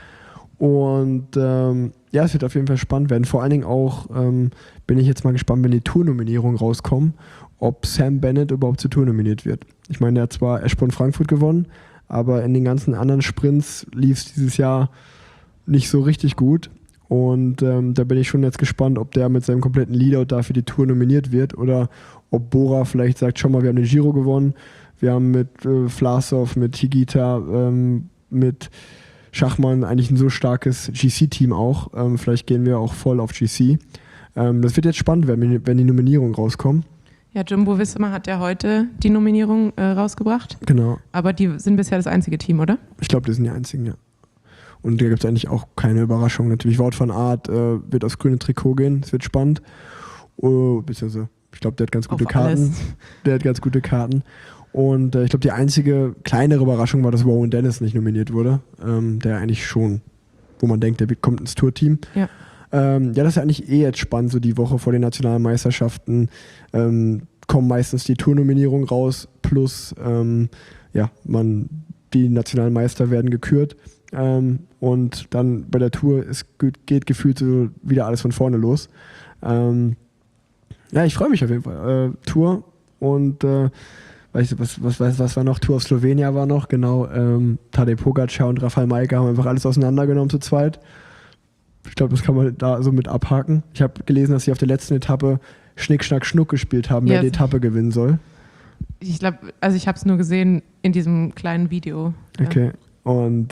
Und es wird auf jeden Fall spannend werden. Vor allen Dingen auch bin ich jetzt mal gespannt, wenn die Tournominierungen rauskommen, ob Sam Bennett überhaupt zur Tour nominiert wird. Ich meine, er hat zwar Eschborn Frankfurt gewonnen, aber in den ganzen anderen Sprints lief es dieses Jahr nicht so richtig gut. Und da bin ich schon jetzt gespannt, ob der mit seinem kompletten Leadout da für die Tour nominiert wird oder ob Bora vielleicht sagt, schau mal, wir haben den Giro gewonnen, wir haben mit Vlasov, mit Higuita, mit Schachmann eigentlich ein so starkes GC-Team auch. Vielleicht gehen wir auch voll auf GC. Das wird jetzt spannend werden, wenn die Nominierungen rauskommen. Ja, Jumbo Visma hat ja heute die Nominierung rausgebracht. Genau. Aber die sind bisher das einzige Team, oder? Ich glaube, die sind die einzigen, ja. Und da gibt es eigentlich auch keine Überraschung. Natürlich, Wout van Aert wird aufs grüne Trikot gehen. Es wird spannend. Beziehungsweise, ich glaube, der hat ganz gute Karten. Der hat ganz gute Karten. Und ich glaube, die einzige kleinere Überraschung war, dass Rowan Dennis nicht nominiert wurde. Der eigentlich schon, wo man denkt, der kommt ins Tourteam. Ja. Das ist ja eigentlich jetzt spannend, so die Woche vor den nationalen Meisterschaften kommen meistens die Tournominierungen raus, plus die nationalen Meister werden gekürt. Und dann bei der Tour geht gefühlt so wieder alles von vorne los. Ich freue mich auf jeden Fall. Tour und was war noch? Tour auf Slowenien war noch, genau. Tadej Pogacar und Rafael Majka haben einfach alles auseinandergenommen zu zweit. Ich glaube, das kann man da so mit abhaken. Ich habe gelesen, dass sie auf der letzten Etappe Schnick, Schnack, Schnuck gespielt haben, wer die Etappe gewinnen soll. Ich glaube, also ich habe es nur gesehen in diesem kleinen Video. Okay. Und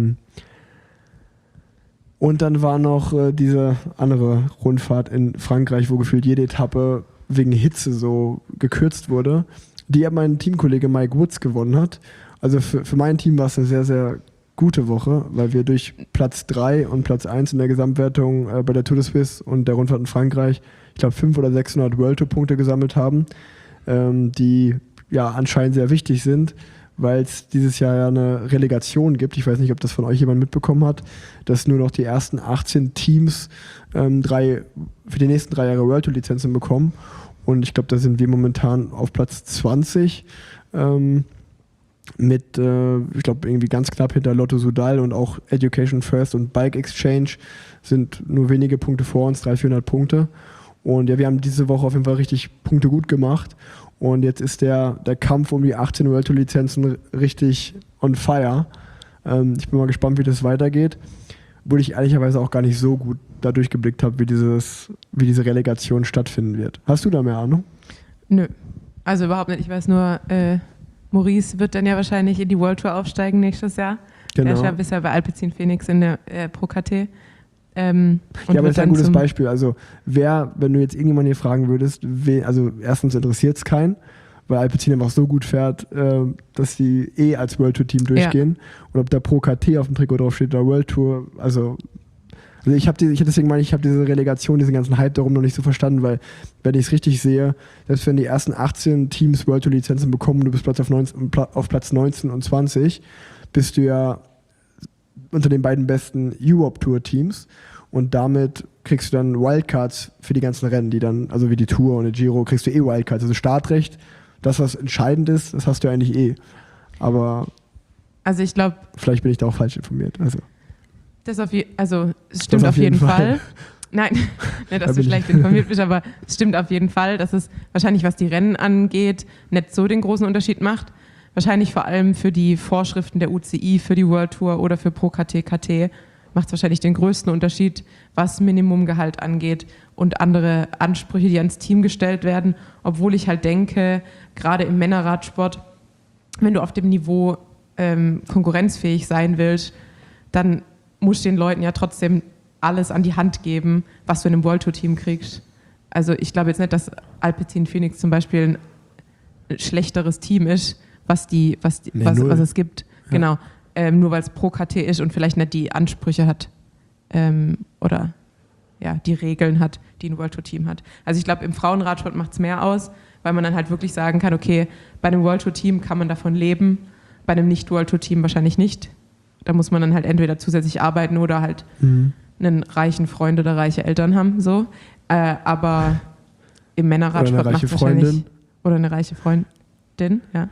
dann war noch diese andere Rundfahrt in Frankreich, wo gefühlt jede Etappe wegen Hitze so gekürzt wurde, die mein Teamkollege Mike Woods gewonnen hat. Also für mein Team war es eine sehr, sehr gute Woche, weil wir durch Platz 3 und Platz 1 in der Gesamtwertung bei der Tour de Suisse und der Rundfahrt in Frankreich, ich glaube 500 oder 600 World Tour Punkte gesammelt haben, die ja anscheinend sehr wichtig sind, weil es dieses Jahr ja eine Relegation gibt. Ich weiß nicht, ob das von euch jemand mitbekommen hat, dass nur noch die ersten 18 Teams für die nächsten 3 Jahre World Tour Lizenzen bekommen. Und ich glaube, da sind wir momentan auf Platz 20 mit, ich glaube, irgendwie ganz knapp hinter Lotto Soudal und auch Education First und Bike Exchange sind nur wenige Punkte vor uns, 300-400 Punkte. Und ja, wir haben diese Woche auf jeden Fall richtig Punkte gut gemacht. Und jetzt ist der Kampf um die 18 World Tour Lizenzen richtig on fire. Ich bin mal gespannt, wie das weitergeht. wo ich ehrlicherweise auch gar nicht so gut da durchgeblickt habe, wie diese Relegation stattfinden wird. Hast du da mehr Ahnung? Nö, also überhaupt nicht. Ich weiß nur, Maurice wird dann ja wahrscheinlich in die World Tour aufsteigen nächstes Jahr. Genau. Er ist ja bisher bei Alpecin Phoenix in der Pro KT. Ja, aber das ist ein gutes Beispiel. Also wenn du jetzt irgendjemanden hier fragen würdest, also erstens interessiert es keinen, weil Alpecin einfach so gut fährt, dass die als World Tour Team durchgehen. Ja. Und ob da Pro KT auf dem Trikot drauf steht oder World Tour, also ich habe diese Relegation, diesen ganzen Hype darum noch nicht so verstanden, weil, wenn ich es richtig sehe, selbst wenn die ersten 18 Teams World Tour Lizenzen bekommen, du bist auf Platz 19 und 20, bist du ja unter den beiden besten Europe Tour Teams und damit kriegst du dann Wildcards für die ganzen Rennen, die dann, also wie die Tour und die Giro, kriegst du Wildcards, also Startrecht, das was entscheidend ist, das hast du eigentlich aber also ich glaube, vielleicht bin ich da auch falsch informiert, es stimmt auf jeden Fall. Nein, nicht, dass du schlecht informiert bist, aber es stimmt auf jeden Fall, dass es wahrscheinlich, was die Rennen angeht, nicht so den großen Unterschied macht. Wahrscheinlich vor allem für die Vorschriften der UCI, für die World Tour oder für Pro KT, KT macht es wahrscheinlich den größten Unterschied, was Minimumgehalt angeht und andere Ansprüche, die ans Team gestellt werden. Obwohl ich halt denke, gerade im Männerradsport, wenn du auf dem Niveau konkurrenzfähig sein willst, dann musst du den Leuten ja trotzdem alles an die Hand geben, was du in einem World Tour Team kriegst. Also ich glaube jetzt nicht, dass Alpecin Phoenix zum Beispiel ein schlechteres Team ist, was es gibt. Ja. Genau. Nur weil es Pro KT ist und vielleicht nicht die Ansprüche hat oder ja, die Regeln hat, die ein World Tour Team hat. Also ich glaube, im Frauenradsport macht es mehr aus, weil man dann halt wirklich sagen kann, okay, bei einem World Tour Team kann man davon leben, bei einem Nicht-World Tour Team wahrscheinlich nicht. Da muss man dann halt entweder zusätzlich arbeiten oder halt einen reichen Freund oder reiche Eltern haben. So. Aber im Männerradsport macht es wahrscheinlich... Oder eine reiche Freundin, ja.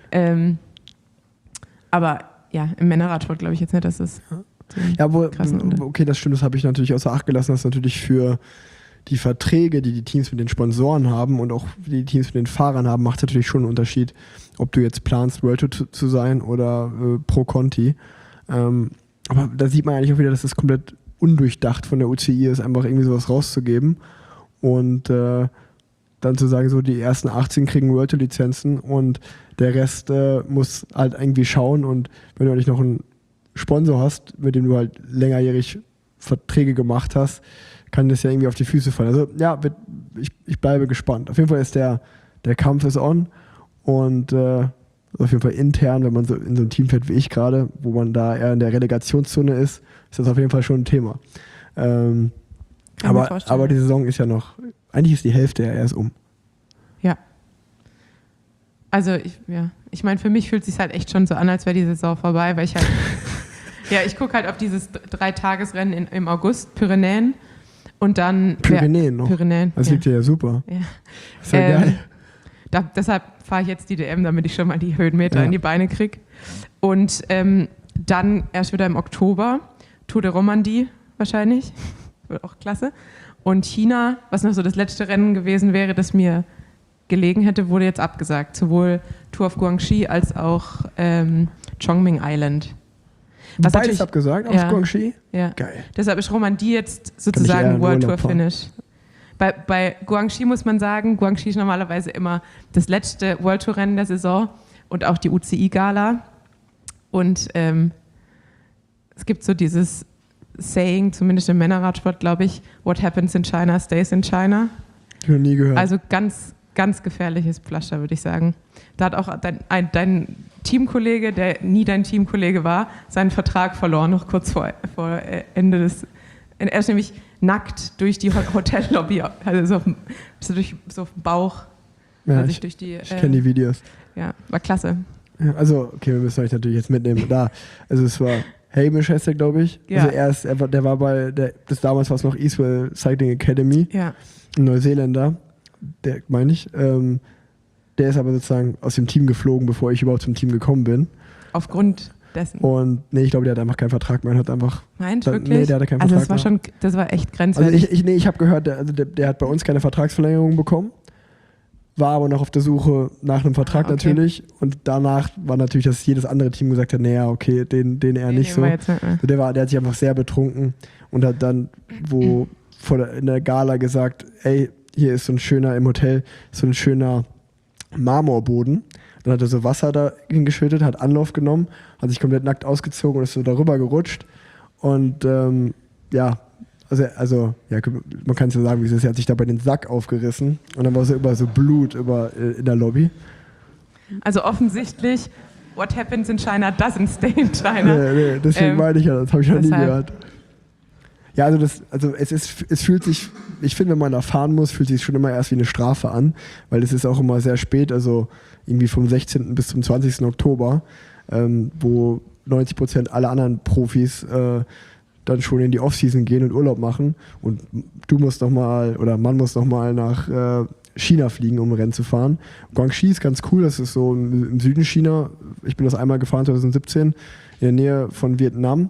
Aber ja, im Männerradsport glaube ich jetzt nicht, dass es... Okay, das stimmt, das habe ich natürlich außer Acht gelassen, dass natürlich für die Verträge, die die Teams mit den Sponsoren haben und auch die Teams mit den Fahrern haben, macht es natürlich schon einen Unterschied, ob du jetzt planst, World Tour zu sein oder Pro Conti. Aber da sieht man eigentlich auch wieder, dass das komplett undurchdacht von der UCI ist, einfach irgendwie sowas rauszugeben und dann zu sagen, so die ersten 18 kriegen World Tour Lizenzen und der Rest muss halt irgendwie schauen, und wenn du nicht noch einen Sponsor hast, mit dem du halt längerjährig Verträge gemacht hast, kann das ja irgendwie auf die Füße fallen. Also ja, ich bleibe gespannt. Auf jeden Fall ist der Kampf ist on und auf jeden Fall intern, wenn man so in so einem Team fährt wie ich gerade, wo man da eher in der Relegationszone ist das auf jeden Fall schon ein Thema. Aber die Saison ist ja noch, eigentlich ist die Hälfte ja erst um. Ja. Also ich meine, für mich fühlt es sich halt echt schon so an, als wäre die Saison vorbei, weil ich halt, ich gucke halt auf dieses 3-Tagesrennen im August, Pyrenäen, und dann... Pyrenäen noch? Pyrenäen, das liegt dir ja super. Ja. Ist ja geil. Deshalb fahre ich jetzt die DM, damit ich schon mal die Höhenmeter in die Beine kriege. Und dann erst wieder im Oktober, Tour de Romandie wahrscheinlich, wird auch klasse. Und China, was noch so das letzte Rennen gewesen wäre, das mir gelegen hätte, wurde jetzt abgesagt. Sowohl Tour of Guangxi als auch Chongming Island. Was beides abgesagt auf Guangxi? Ja. Geil. Deshalb ist Romandie jetzt sozusagen World Tour Finish. Bei Guangxi muss man sagen, Guangxi ist normalerweise immer das letzte World Tour Rennen der Saison und auch die UCI-Gala. Und es gibt so dieses Saying, zumindest im Männerradsport, glaube ich, what happens in China stays in China. Ich habe nie gehört. Also ganz, ganz gefährliches Pflaster, würde ich sagen. Da hat auch dein Teamkollege, der nie dein Teamkollege war, seinen Vertrag verloren, noch kurz vor Ende des... Er ist nämlich nackt durch die Hotellobby, also so auf dem Bauch. Ja, ich kenne die Videos. Ja, war klasse. Ja, also, okay, wir müssen euch natürlich jetzt mitnehmen. Also es war Hamish, heißt er, glaube ich. Ja. Also der war damals war es noch Eastwell Cycling Academy, ein Neuseeländer, der meine ich. Der ist aber sozusagen aus dem Team geflogen, bevor ich überhaupt zum Team gekommen bin. Aufgrund dessen? Und ich glaube, der hat einfach keinen Vertrag mehr. Meint wirklich? Nee, der hatte keinen Vertrag mehr. Das war echt grenzwertig. Also ich habe gehört, der hat bei uns keine Vertragsverlängerung bekommen. war aber noch auf der Suche nach einem Vertrag okay. natürlich. Und danach war natürlich, dass jedes andere Team gesagt hat, naja, okay, den eher nicht so. Der hat sich einfach sehr betrunken und hat dann in der Gala gesagt, ey, hier ist so ein schöner, im Hotel, so ein schöner Marmorboden. Dann hat er so Wasser da hingeschüttet, hat Anlauf genommen, hat sich komplett nackt ausgezogen und ist so darüber gerutscht. Und also man kann es ja sagen, wie es ist, er hat sich dabei den Sack aufgerissen und dann war so über so Blut in der Lobby. Also offensichtlich, what happens in China doesn't stay in China. Nee, deswegen meine ich ja, das habe ich noch nie gehört. Ja, es fühlt sich, ich finde, wenn man da fahren muss, fühlt sich schon immer erst wie eine Strafe an, weil es ist auch immer sehr spät, also irgendwie vom 16. bis zum 20. Oktober, wo 90% aller anderen Profis dann schon in die Offseason gehen und Urlaub machen und man muss nochmal nach China fliegen, um ein Rennen zu fahren. Guangxi ist ganz cool, das ist so im Süden China, ich bin das einmal gefahren 2017, in der Nähe von Vietnam,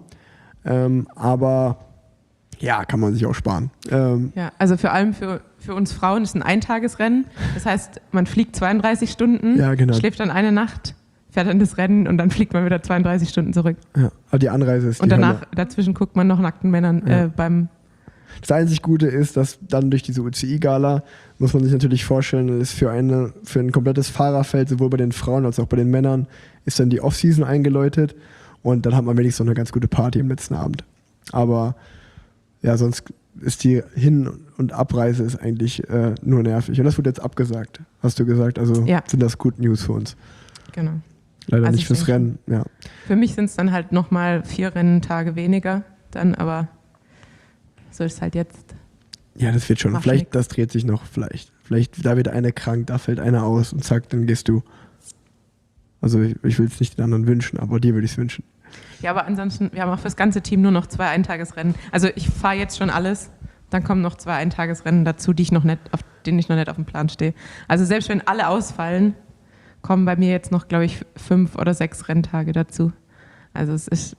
aber ja, kann man sich auch sparen. Ja, also vor allem für uns Frauen ist ein Eintagesrennen, das heißt, man fliegt 32 Stunden, genau. Schläft dann eine Nacht, fährt dann das Rennen und dann fliegt man wieder 32 Stunden zurück. Ja, aber die Anreise ist und danach, dazwischen guckt man noch nackten Männern beim... Das einzig Gute ist, dass dann durch diese UCI-Gala, muss man sich natürlich vorstellen, ist für ein komplettes Fahrerfeld, sowohl bei den Frauen als auch bei den Männern, ist dann die Off-Season eingeläutet und dann hat man wenigstens noch eine ganz gute Party am letzten Abend. Aber ja, sonst ist die Hin- und Abreise ist eigentlich nur nervig. Und das wird jetzt abgesagt, hast du gesagt. Also sind das Good News für uns. Genau. Leider nicht fürs Rennen, ja. Für mich sind es dann halt nochmal 4 Renntage weniger, dann aber so ist es halt jetzt. Ja, das wird schon. Vielleicht, das dreht sich noch, vielleicht, da wird einer krank, da fällt einer aus und zack, dann gehst du. Also ich will es nicht den anderen wünschen, aber dir würde ich es wünschen. Ja, aber ansonsten, wir haben auch fürs ganze Team nur noch 2 Eintagesrennen. Also ich fahre jetzt schon alles, dann kommen noch 2 Eintagesrennen dazu, denen ich noch nicht auf dem Plan stehe. Also selbst wenn alle ausfallen, kommen bei mir jetzt noch, glaube ich, 5 oder 6 Renntage dazu. Also es ist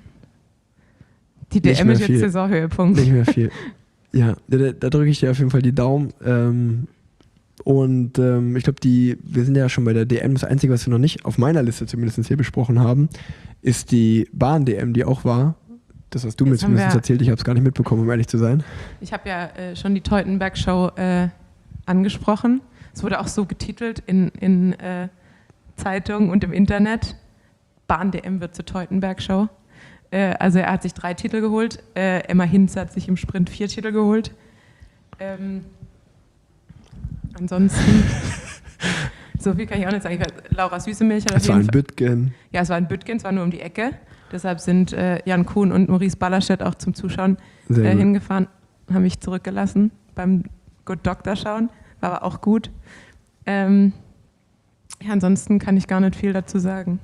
die DM ist jetzt Saisonhöhepunkt. Nicht mehr viel. Ja, da drücke ich dir auf jeden Fall die Daumen. Ich glaube, wir sind ja schon bei der DM. Das Einzige, was wir noch nicht auf meiner Liste zumindest hier besprochen haben, ist die Bahn-DM, die auch war. Das hast du mir zumindest erzählt. Ich habe es gar nicht mitbekommen, um ehrlich zu sein. Ich habe ja schon die Teutenberg-Show angesprochen. Es wurde auch so getitelt in Zeitungen und im Internet. Bahn-DM wird zur Teutenberg-Show. Also er hat sich 3 Titel geholt. Emma Hinz hat sich im Sprint 4 Titel geholt. Ansonsten, so viel kann ich auch nicht sagen. Laura Süßemilch hat auf jeden Fall... Es war in Büttgen. Ja, es war in Büttgen, es war nur um die Ecke. Deshalb sind Jan Kuhn und Maurice Ballerstedt auch zum Zuschauen hingefahren, haben mich zurückgelassen beim Good Doctor schauen. War aber auch gut. Ansonsten kann ich gar nicht viel dazu sagen.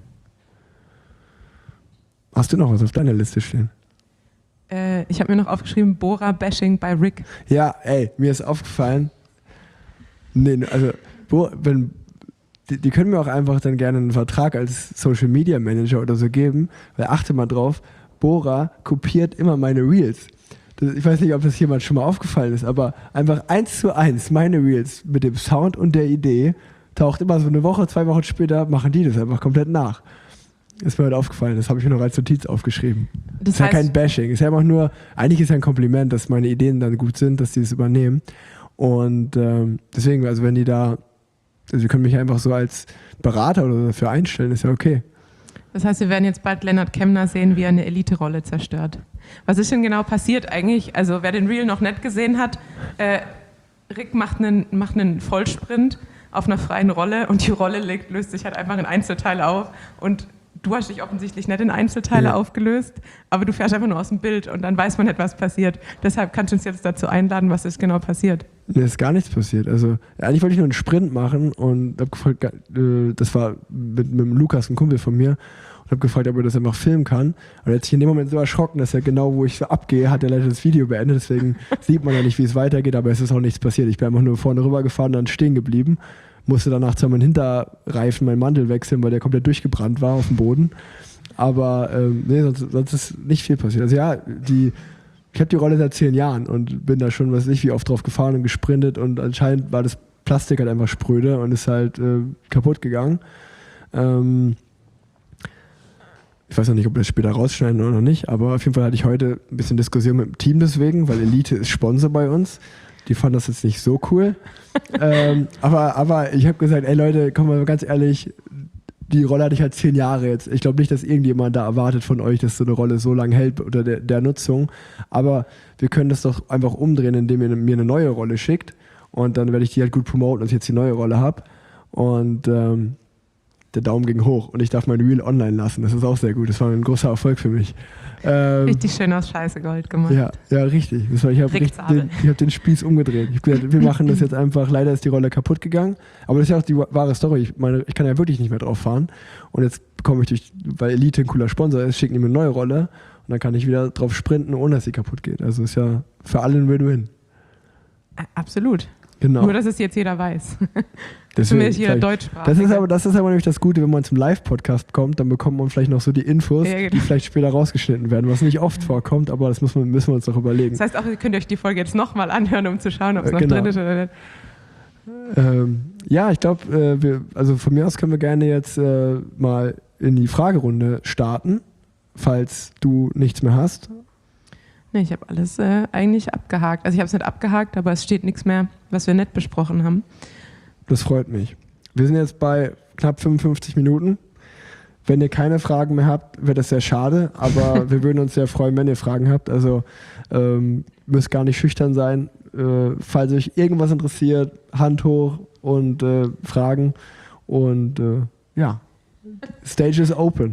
Hast du noch was auf deiner Liste stehen? Ich habe mir noch aufgeschrieben, Bora-Bashing bei Rick. Ja, mir ist aufgefallen, also die können mir auch einfach dann gerne einen Vertrag als Social Media Manager oder so geben, weil achte mal drauf, Bora kopiert immer meine Reels. Ich weiß nicht, ob das jemand schon mal aufgefallen ist, aber einfach 1:1 meine Reels mit dem Sound und der Idee taucht immer so eine Woche, 2 Wochen später, machen die das einfach komplett nach. Ist mir heute aufgefallen, das habe ich mir noch als Notiz aufgeschrieben. Das ist ja kein Bashing, ist ja einfach nur, eigentlich ist ja ein Kompliment, dass meine Ideen dann gut sind, dass die das übernehmen. Und deswegen, also wenn die da, also sie können mich einfach so als Berater oder so dafür einstellen, ist ja okay. Das heißt, wir werden jetzt bald Lennart Kemner sehen, wie er eine Elite-Rolle zerstört. Was ist denn genau passiert eigentlich? Also wer den Reel noch nicht gesehen hat, Rick macht einen Vollsprint auf einer freien Rolle und die Rolle löst sich halt einfach in Einzelteile auf und du hast dich offensichtlich nicht in Einzelteile aufgelöst, aber du fährst einfach nur aus dem Bild und dann weiß man nicht, was passiert. Deshalb kannst du uns jetzt dazu einladen, was ist genau passiert. Mir ist gar nichts passiert. Also eigentlich wollte ich nur einen Sprint machen und habe gefragt, das war mit dem Lukas, ein Kumpel von mir, und habe gefragt, ob er das einfach filmen kann. Und er hat sich in dem Moment so erschrocken, dass er genau, wo ich so abgehe, hat er leider das Video beendet. Deswegen sieht man ja nicht, wie es weitergeht, aber es ist auch nichts passiert. Ich bin einfach nur vorne rüber gefahren, dann stehen geblieben. Musste danach zwar meinen Hinterreifen, meinen Mantel wechseln, weil der komplett durchgebrannt war auf dem Boden. Aber sonst ist nicht viel passiert. Also ja, ich habe die Rolle seit 10 Jahren und bin da schon, wie oft drauf gefahren und gesprintet und anscheinend war das Plastik halt einfach spröde und ist halt kaputt gegangen. Ich weiß noch nicht, ob wir das später rausschneiden oder nicht, aber auf jeden Fall hatte ich heute ein bisschen Diskussion mit dem Team deswegen, weil Elite ist Sponsor bei uns. Die fanden das jetzt nicht so cool. Aber ich habe gesagt, ey Leute, komm mal ganz ehrlich, die Rolle hatte ich halt 10 Jahre jetzt. Ich glaube nicht, dass irgendjemand da erwartet von euch, dass so eine Rolle so lange hält unter der Nutzung. Aber wir können das doch einfach umdrehen, indem ihr mir eine neue Rolle schickt. Und dann werde ich die halt gut promoten, dass ich jetzt die neue Rolle habe. Und der Daumen ging hoch und ich darf mein Reel online lassen. Das ist auch sehr gut. Das war ein großer Erfolg für mich. Richtig schön aus Scheiße Gold gemacht. Ja, richtig. Ich habe den Spieß umgedreht. Ich habe gesagt, wir machen das jetzt einfach. Leider ist die Rolle kaputt gegangen. Aber das ist ja auch die wahre Story. Ich meine, ich kann ja wirklich nicht mehr drauf fahren. Und jetzt bekomme ich weil Elite ein cooler Sponsor ist, schicken die mir eine neue Rolle. Und dann kann ich wieder drauf sprinten, ohne dass sie kaputt geht. Also ist ja für alle ein Win-Win. Absolut. Genau. Nur, dass es jetzt jeder weiß. Deswegen, zumindest jeder Deutschsprachige. Das ist aber nämlich das Gute, wenn man zum Live-Podcast kommt, dann bekommt man vielleicht noch so die Infos, ja, genau, die vielleicht später rausgeschnitten werden, was nicht oft vorkommt, aber das müssen wir uns doch überlegen. Das heißt auch, ihr könnt euch die Folge jetzt nochmal anhören, um zu schauen, ob es noch drin ist oder nicht. Ja, ich glaube, also von mir aus können wir gerne jetzt mal in die Fragerunde starten, falls du nichts mehr hast. Nee, ich habe alles eigentlich abgehakt. Also ich habe es nicht abgehakt, aber es steht nichts mehr, was wir nicht besprochen haben. Das freut mich. Wir sind jetzt bei knapp 55 Minuten. Wenn ihr keine Fragen mehr habt, wäre das sehr schade, aber wir würden uns sehr freuen, wenn ihr Fragen habt. Also müsst gar nicht schüchtern sein. Falls euch irgendwas interessiert, Hand hoch und Fragen. Und ja, Stage is open.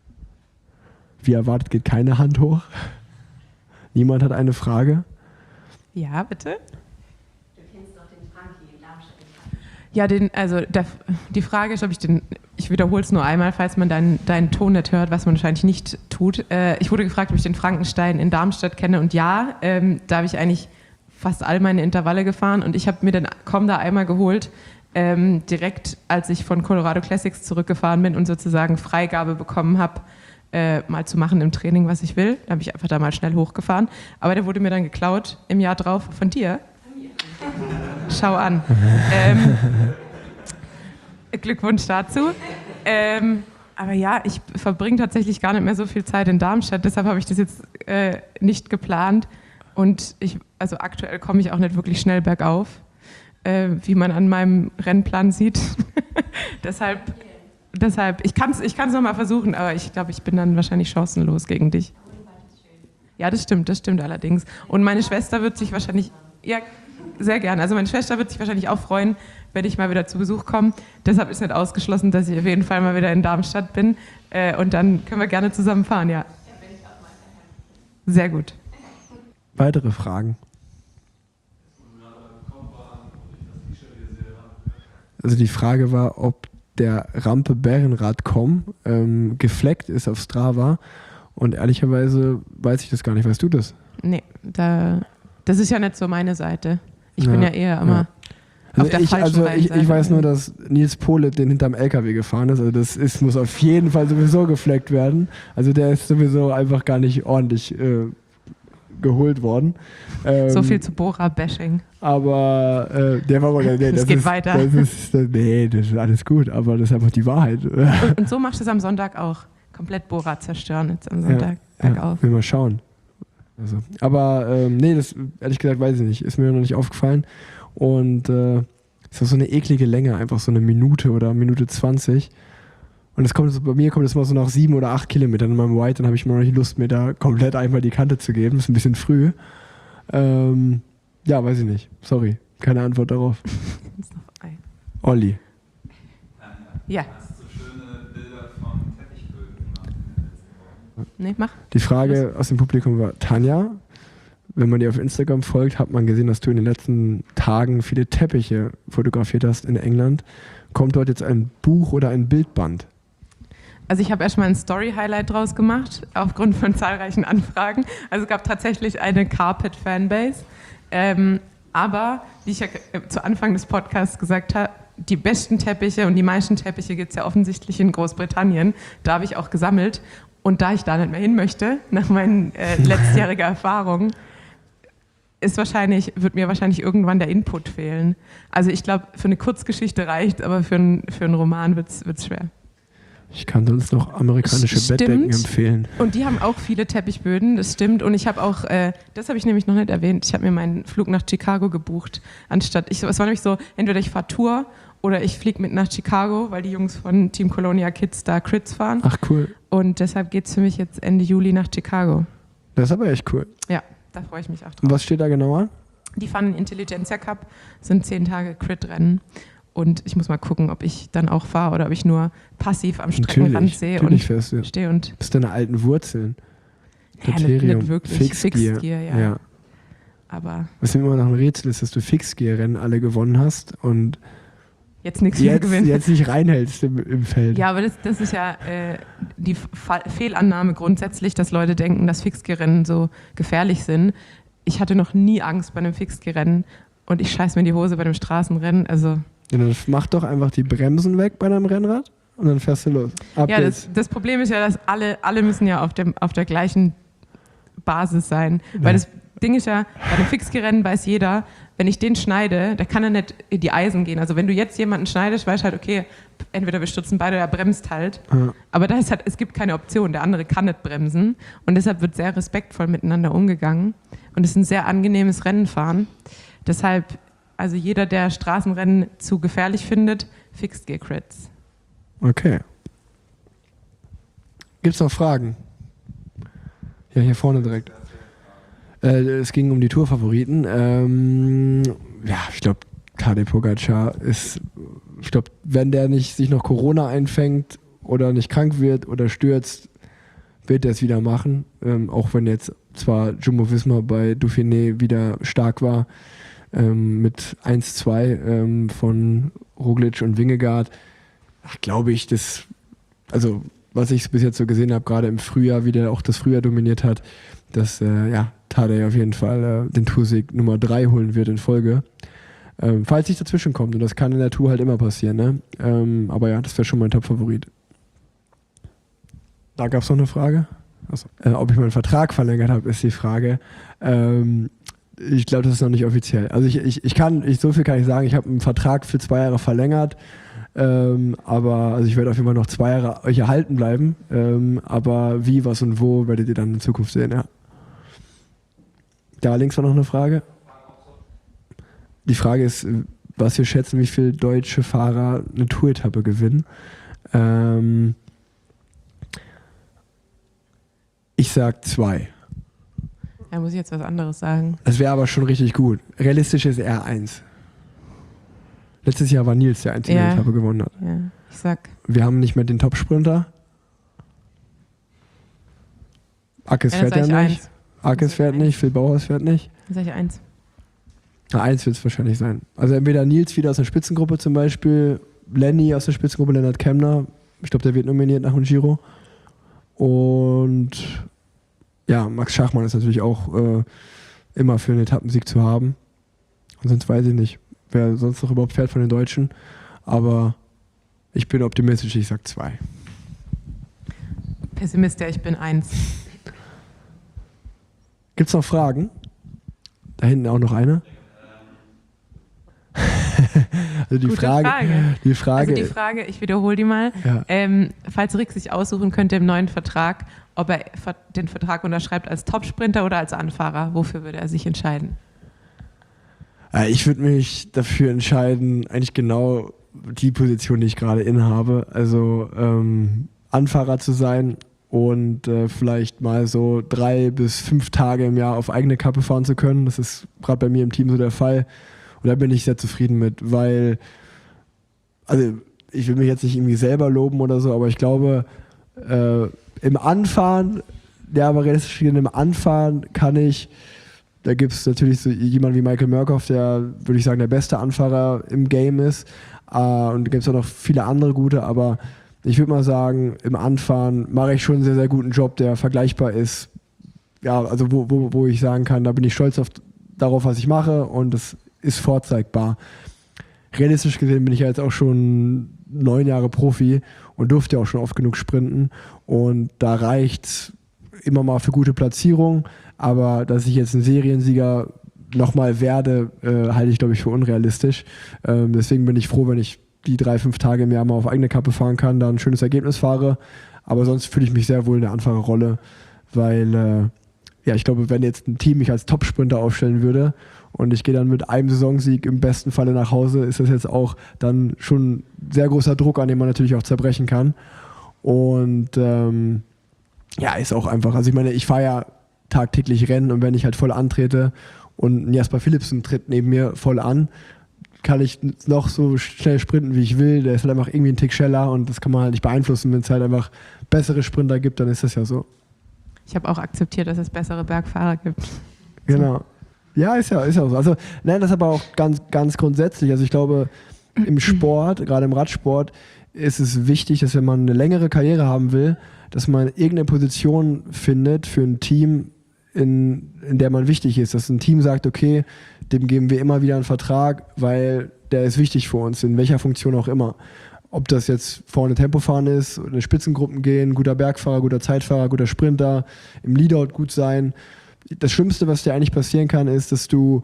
Wie erwartet geht keine Hand hoch. Niemand hat eine Frage? Ja, bitte? Du kennst doch den Frankie in Darmstadt. Ja, die Frage ist, ob ich wiederhole es nur einmal, falls man deinen Ton nicht hört, was man wahrscheinlich nicht tut. Ich wurde gefragt, ob ich den Frankenstein in Darmstadt kenne und ja, da habe ich eigentlich fast all meine Intervalle gefahren und ich habe mir den da einmal geholt, direkt als ich von Colorado Classics zurückgefahren bin und sozusagen Freigabe bekommen habe, mal zu machen im Training, was ich will. Da habe ich einfach da mal schnell hochgefahren. Aber der wurde mir dann geklaut im Jahr drauf von dir. Schau an. Glückwunsch dazu. Aber ja, ich verbringe tatsächlich gar nicht mehr so viel Zeit in Darmstadt. Deshalb habe ich das jetzt nicht geplant. Und also aktuell komme ich auch nicht wirklich schnell bergauf, wie man an meinem Rennplan sieht. Deshalb, ich kann es nochmal versuchen, aber ich glaube, ich bin dann wahrscheinlich chancenlos gegen dich. Ja, das stimmt allerdings. Und meine Schwester wird sich wahrscheinlich, ja, sehr gerne. Also meine Schwester wird sich wahrscheinlich auch freuen, wenn ich mal wieder zu Besuch komme. Deshalb ist nicht ausgeschlossen, dass ich auf jeden Fall mal wieder in Darmstadt bin. Und dann können wir gerne zusammen fahren, ja. Sehr gut. Weitere Fragen? Also die Frage war, ob der Rampe Bärenrad.com gefleckt ist auf Strava. Und ehrlicherweise weiß ich das gar nicht. Weißt du das? Nee, das ist ja nicht so meine Seite. Ich bin ja eher immer auf der falschen Seite. Ich weiß nur, dass Nils Pohle den hinterm LKW gefahren ist. Also das muss auf jeden Fall sowieso gefleckt werden. Also der ist sowieso einfach gar nicht ordentlich geholt worden. So viel zu Bora-Bashing. Aber der war aber... Nee, das geht weiter. Das ist alles gut, aber das ist einfach die Wahrheit. Und so machst du es am Sonntag auch. Komplett Bora zerstören jetzt am Sonntag bergauf. Ja, will mal schauen. Also, aber nee, das ehrlich gesagt weiß ich nicht. Ist mir noch nicht aufgefallen. Und ist auch so eine eklige Länge, einfach so eine Minute oder Minute 20. Und bei mir kommt es mal so nach 7 oder 8 Kilometern in meinem White, dann habe ich mal noch nicht Lust, mir da komplett einmal die Kante zu geben. Das ist ein bisschen früh. Ja, weiß ich nicht. Sorry, keine Antwort darauf. Olli. Ja. Hast du schöne Bilder von Teppichböden gemacht? Nee, mach. Die Frage aus dem Publikum war, Tanja, wenn man dir auf Instagram folgt, hat man gesehen, dass du in den letzten Tagen viele Teppiche fotografiert hast in England. Kommt dort jetzt ein Buch oder ein Bildband? Also ich habe erstmal ein Story-Highlight draus gemacht, aufgrund von zahlreichen Anfragen. Also es gab tatsächlich eine Carpet-Fanbase. Aber, wie ich ja zu Anfang des Podcasts gesagt habe, die besten Teppiche und die meisten Teppiche gibt es ja offensichtlich in Großbritannien. Da habe ich auch gesammelt. Und da ich da nicht mehr hin möchte, nach meinen letztjähriger Erfahrung, wird mir wahrscheinlich irgendwann der Input fehlen. Also ich glaube, für eine Kurzgeschichte reicht, aber für einen Roman wird's schwer. Ich kann sonst noch amerikanische Stimmt. Bettdecken empfehlen. Und die haben auch viele Teppichböden, das stimmt. Und ich habe auch, das habe ich nämlich noch nicht erwähnt, ich habe mir meinen Flug nach Chicago gebucht, es war nämlich so, entweder ich fahre Tour oder ich fliege mit nach Chicago, weil die Jungs von Team Colonia Kids da Crits fahren. Ach cool. Und deshalb geht es für mich jetzt Ende Juli nach Chicago. Das ist aber echt cool. Ja, da freue ich mich auch drauf. Und was steht da genau an? Die fahren den Intelligentsia Cup, sind 10 Tage Crit-Rennen. Und ich muss mal gucken, ob ich dann auch fahre oder ob ich nur passiv am Streckenrand stehe und fährst du. stehe und. Das sind deine alten Wurzeln. Ja, nicht wirklich. Fixgear, ja. Aber was mir immer noch ein Rätsel ist, dass du Fixgear-Rennen alle gewonnen hast und jetzt nichts mehr gewinnen. Jetzt nicht reinhältst im Feld. Ja, aber das ist ja die Fehlannahme grundsätzlich, dass Leute denken, dass Fixgear-Rennen so gefährlich sind. Ich hatte noch nie Angst bei einem Fixgear-Rennen und ich scheiß mir in die Hose bei einem Straßenrennen. Also Ja, dann mach doch einfach die Bremsen weg bei deinem Rennrad und dann fährst du los. Ab ja, geht's. das Problem ist ja, dass alle müssen ja auf der gleichen Basis sein. Ja. Weil das Ding ist ja, bei einem Fixgerennen weiß jeder, wenn ich den schneide, der kann ja nicht in die Eisen gehen. Also wenn du jetzt jemanden schneidest, weißt du halt, okay, entweder wir stürzen beide oder er bremst halt. Ja. Aber da ist halt, es gibt keine Option, der andere kann nicht bremsen. Und deshalb wird sehr respektvoll miteinander umgegangen. Und es ist ein sehr angenehmes Rennenfahren. Deshalb, also jeder, der Straßenrennen zu gefährlich findet, Fixed-Gear-Crits. Okay. Gibt's noch Fragen? Ja, hier vorne direkt. Es ging um die Tourfavoriten. Ja, ich glaube, Tadej Pogačar ist, wenn der nicht sich noch Corona einfängt oder nicht krank wird oder stürzt, wird er es wieder machen. Auch wenn jetzt zwar Jumbo-Visma bei Dauphiné wieder stark war, mit 1-2 von Roglic und Vingegaard, glaube ich, also was ich bis jetzt so gesehen habe, gerade im Frühjahr, wie der auch das Frühjahr dominiert hat, dass Tadej auf jeden Fall den Toursieg Nummer 3 holen wird in Folge. Falls nicht dazwischen kommt, und das kann in der Tour halt immer passieren, ne? Aber ja, das wäre schon mein Top-Favorit. Da gab es noch eine Frage. Achso. Ob ich meinen Vertrag verlängert habe, ist die Frage. Ich glaube, das ist noch nicht offiziell. Also so viel kann ich sagen, ich habe einen Vertrag für 2 Jahre verlängert, aber also ich werde auf jeden Fall noch 2 Jahre euch erhalten bleiben, aber wie, was und wo werdet ihr dann in Zukunft sehen, ja. Da links war noch eine Frage. Die Frage ist, was wir schätzen, wie viele deutsche Fahrer eine Tour-Etappe gewinnen. Ich sag 2. Ja, muss ich jetzt was anderes sagen. Das wäre aber schon richtig gut. Realistisch ist eher 1. Letztes Jahr war Nils der Einzige, der die Etappe gewonnen hat. Ja, ich sag. Wir haben nicht mehr den Top-Sprinter. Ackes fährt ja nicht. 1. Ackes fährt nicht, Phil Bauhaus fährt nicht. Dann sag ich 1. 1 wird es wahrscheinlich sein. Also entweder Nils wieder aus der Spitzengruppe zum Beispiel, Lenny aus der Spitzengruppe, Lennart Kemner. Ich glaube, der wird nominiert nach dem Giro. Und ja, Max Schachmann ist natürlich auch immer für einen Etappensieg zu haben. Und sonst weiß ich nicht, wer sonst noch überhaupt fährt von den Deutschen. Aber ich bin optimistisch, ich sag 2. Pessimist, ja, ich bin 1. Gibt's noch Fragen? Da hinten auch noch eine. Also die Frage, ich wiederhole die mal. Ja. Falls Rick sich aussuchen könnte im neuen Vertrag, ob er den Vertrag unterschreibt als Topsprinter oder als Anfahrer, wofür würde er sich entscheiden? Ich würde mich dafür entscheiden, eigentlich genau die Position, die ich gerade innehabe. Also Anfahrer zu sein und vielleicht mal so 3 bis 5 Tage im Jahr auf eigene Kappe fahren zu können. Das ist gerade bei mir im Team so der Fall. Und da bin ich sehr zufrieden mit, weil, also ich will mich jetzt nicht irgendwie selber loben oder so, aber ich glaube, im Anfahren, ja, aber realistisch im Anfahren kann ich, da gibt es natürlich so jemanden wie Michael Murkoff, der, würde ich sagen, der beste Anfahrer im Game ist. Und da gibt es auch noch viele andere gute, aber ich würde mal sagen, im Anfahren mache ich schon einen sehr, sehr guten Job, der vergleichbar ist. Ja, also wo ich sagen kann, da bin ich stolz darauf, was ich mache und das ist vorzeigbar. Realistisch gesehen bin ich ja jetzt auch schon 9 Jahre Profi und durfte auch schon oft genug sprinten und da reicht immer mal für gute Platzierung, aber dass ich jetzt ein Seriensieger nochmal werde, halte ich, glaube ich, für unrealistisch. Deswegen bin ich froh, wenn ich die 3-5 Tage im Jahr mal auf eigene Kappe fahren kann, da ein schönes Ergebnis fahre. Aber sonst fühle ich mich sehr wohl in der Anfahrerrolle, weil ich glaube, wenn jetzt ein Team mich als Top-Sprinter aufstellen würde und ich gehe dann mit einem Saisonsieg im besten Falle nach Hause, ist das jetzt auch dann schon sehr großer Druck, an dem man natürlich auch zerbrechen kann. Und ist auch einfach, also ich meine, ich fahre ja tagtäglich Rennen und wenn ich halt voll antrete und ein Jasper Philipsen tritt neben mir voll an, kann ich noch so schnell sprinten, wie ich will. Der ist halt einfach irgendwie ein Tick schneller und das kann man halt nicht beeinflussen. Wenn es halt einfach bessere Sprinter gibt, dann ist das ja so. Ich habe auch akzeptiert, dass es bessere Bergfahrer gibt. Genau. Ja, ist ja so. Also, nein, das ist aber auch ganz, ganz grundsätzlich. Also ich glaube, im Sport, gerade im Radsport, ist es wichtig, dass wenn man eine längere Karriere haben will, dass man irgendeine Position findet für ein Team, in der man wichtig ist. Dass ein Team sagt, okay, dem geben wir immer wieder einen Vertrag, weil der ist wichtig für uns, in welcher Funktion auch immer. Ob das jetzt vorne Tempofahren ist, in Spitzengruppen gehen, guter Bergfahrer, guter Zeitfahrer, guter Sprinter, im Leadout gut sein. Das Schlimmste, was dir eigentlich passieren kann, ist, dass du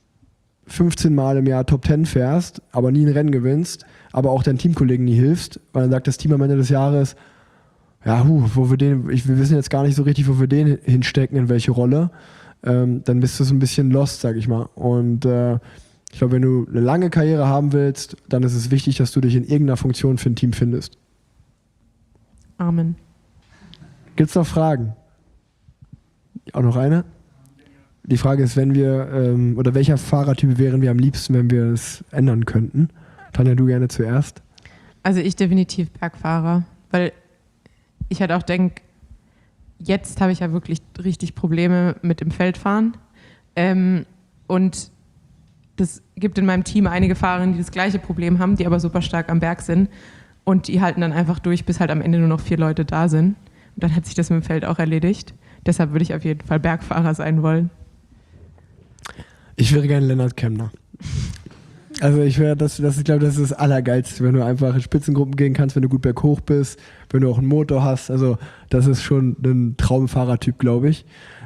15 Mal im Jahr Top 10 fährst, aber nie ein Rennen gewinnst, aber auch deinen Teamkollegen nie hilfst, weil dann sagt das Team am Ende des Jahres, ja, wir wissen jetzt gar nicht so richtig, wo wir den hinstecken, in welche Rolle. Dann bist du so ein bisschen lost, sag ich mal. Und ich glaube, wenn du eine lange Karriere haben willst, dann ist es wichtig, dass du dich in irgendeiner Funktion für ein Team findest. Amen. Gibt's noch Fragen? Auch noch eine? Die Frage ist, wenn wir, oder welcher Fahrertyp wären wir am liebsten, wenn wir es ändern könnten? Tanja, du gerne zuerst. Also ich definitiv Bergfahrer, weil ich halt auch denke, jetzt habe ich ja wirklich richtig Probleme mit dem Feldfahren. Und das gibt in meinem Team einige Fahrerinnen, die das gleiche Problem haben, die aber super stark am Berg sind. Und die halten dann einfach durch, bis halt am Ende nur noch 4 Leute da sind. Und dann hat sich das mit dem Feld auch erledigt. Deshalb würde ich auf jeden Fall Bergfahrer sein wollen. Ich wäre gerne Lennart Kemner. Also ich glaube, das ist das Allergeilste, wenn du einfach in Spitzengruppen gehen kannst, wenn du gut berghoch bist, wenn du auch einen Motor hast. Also das ist schon ein Traumfahrertyp, glaube ich.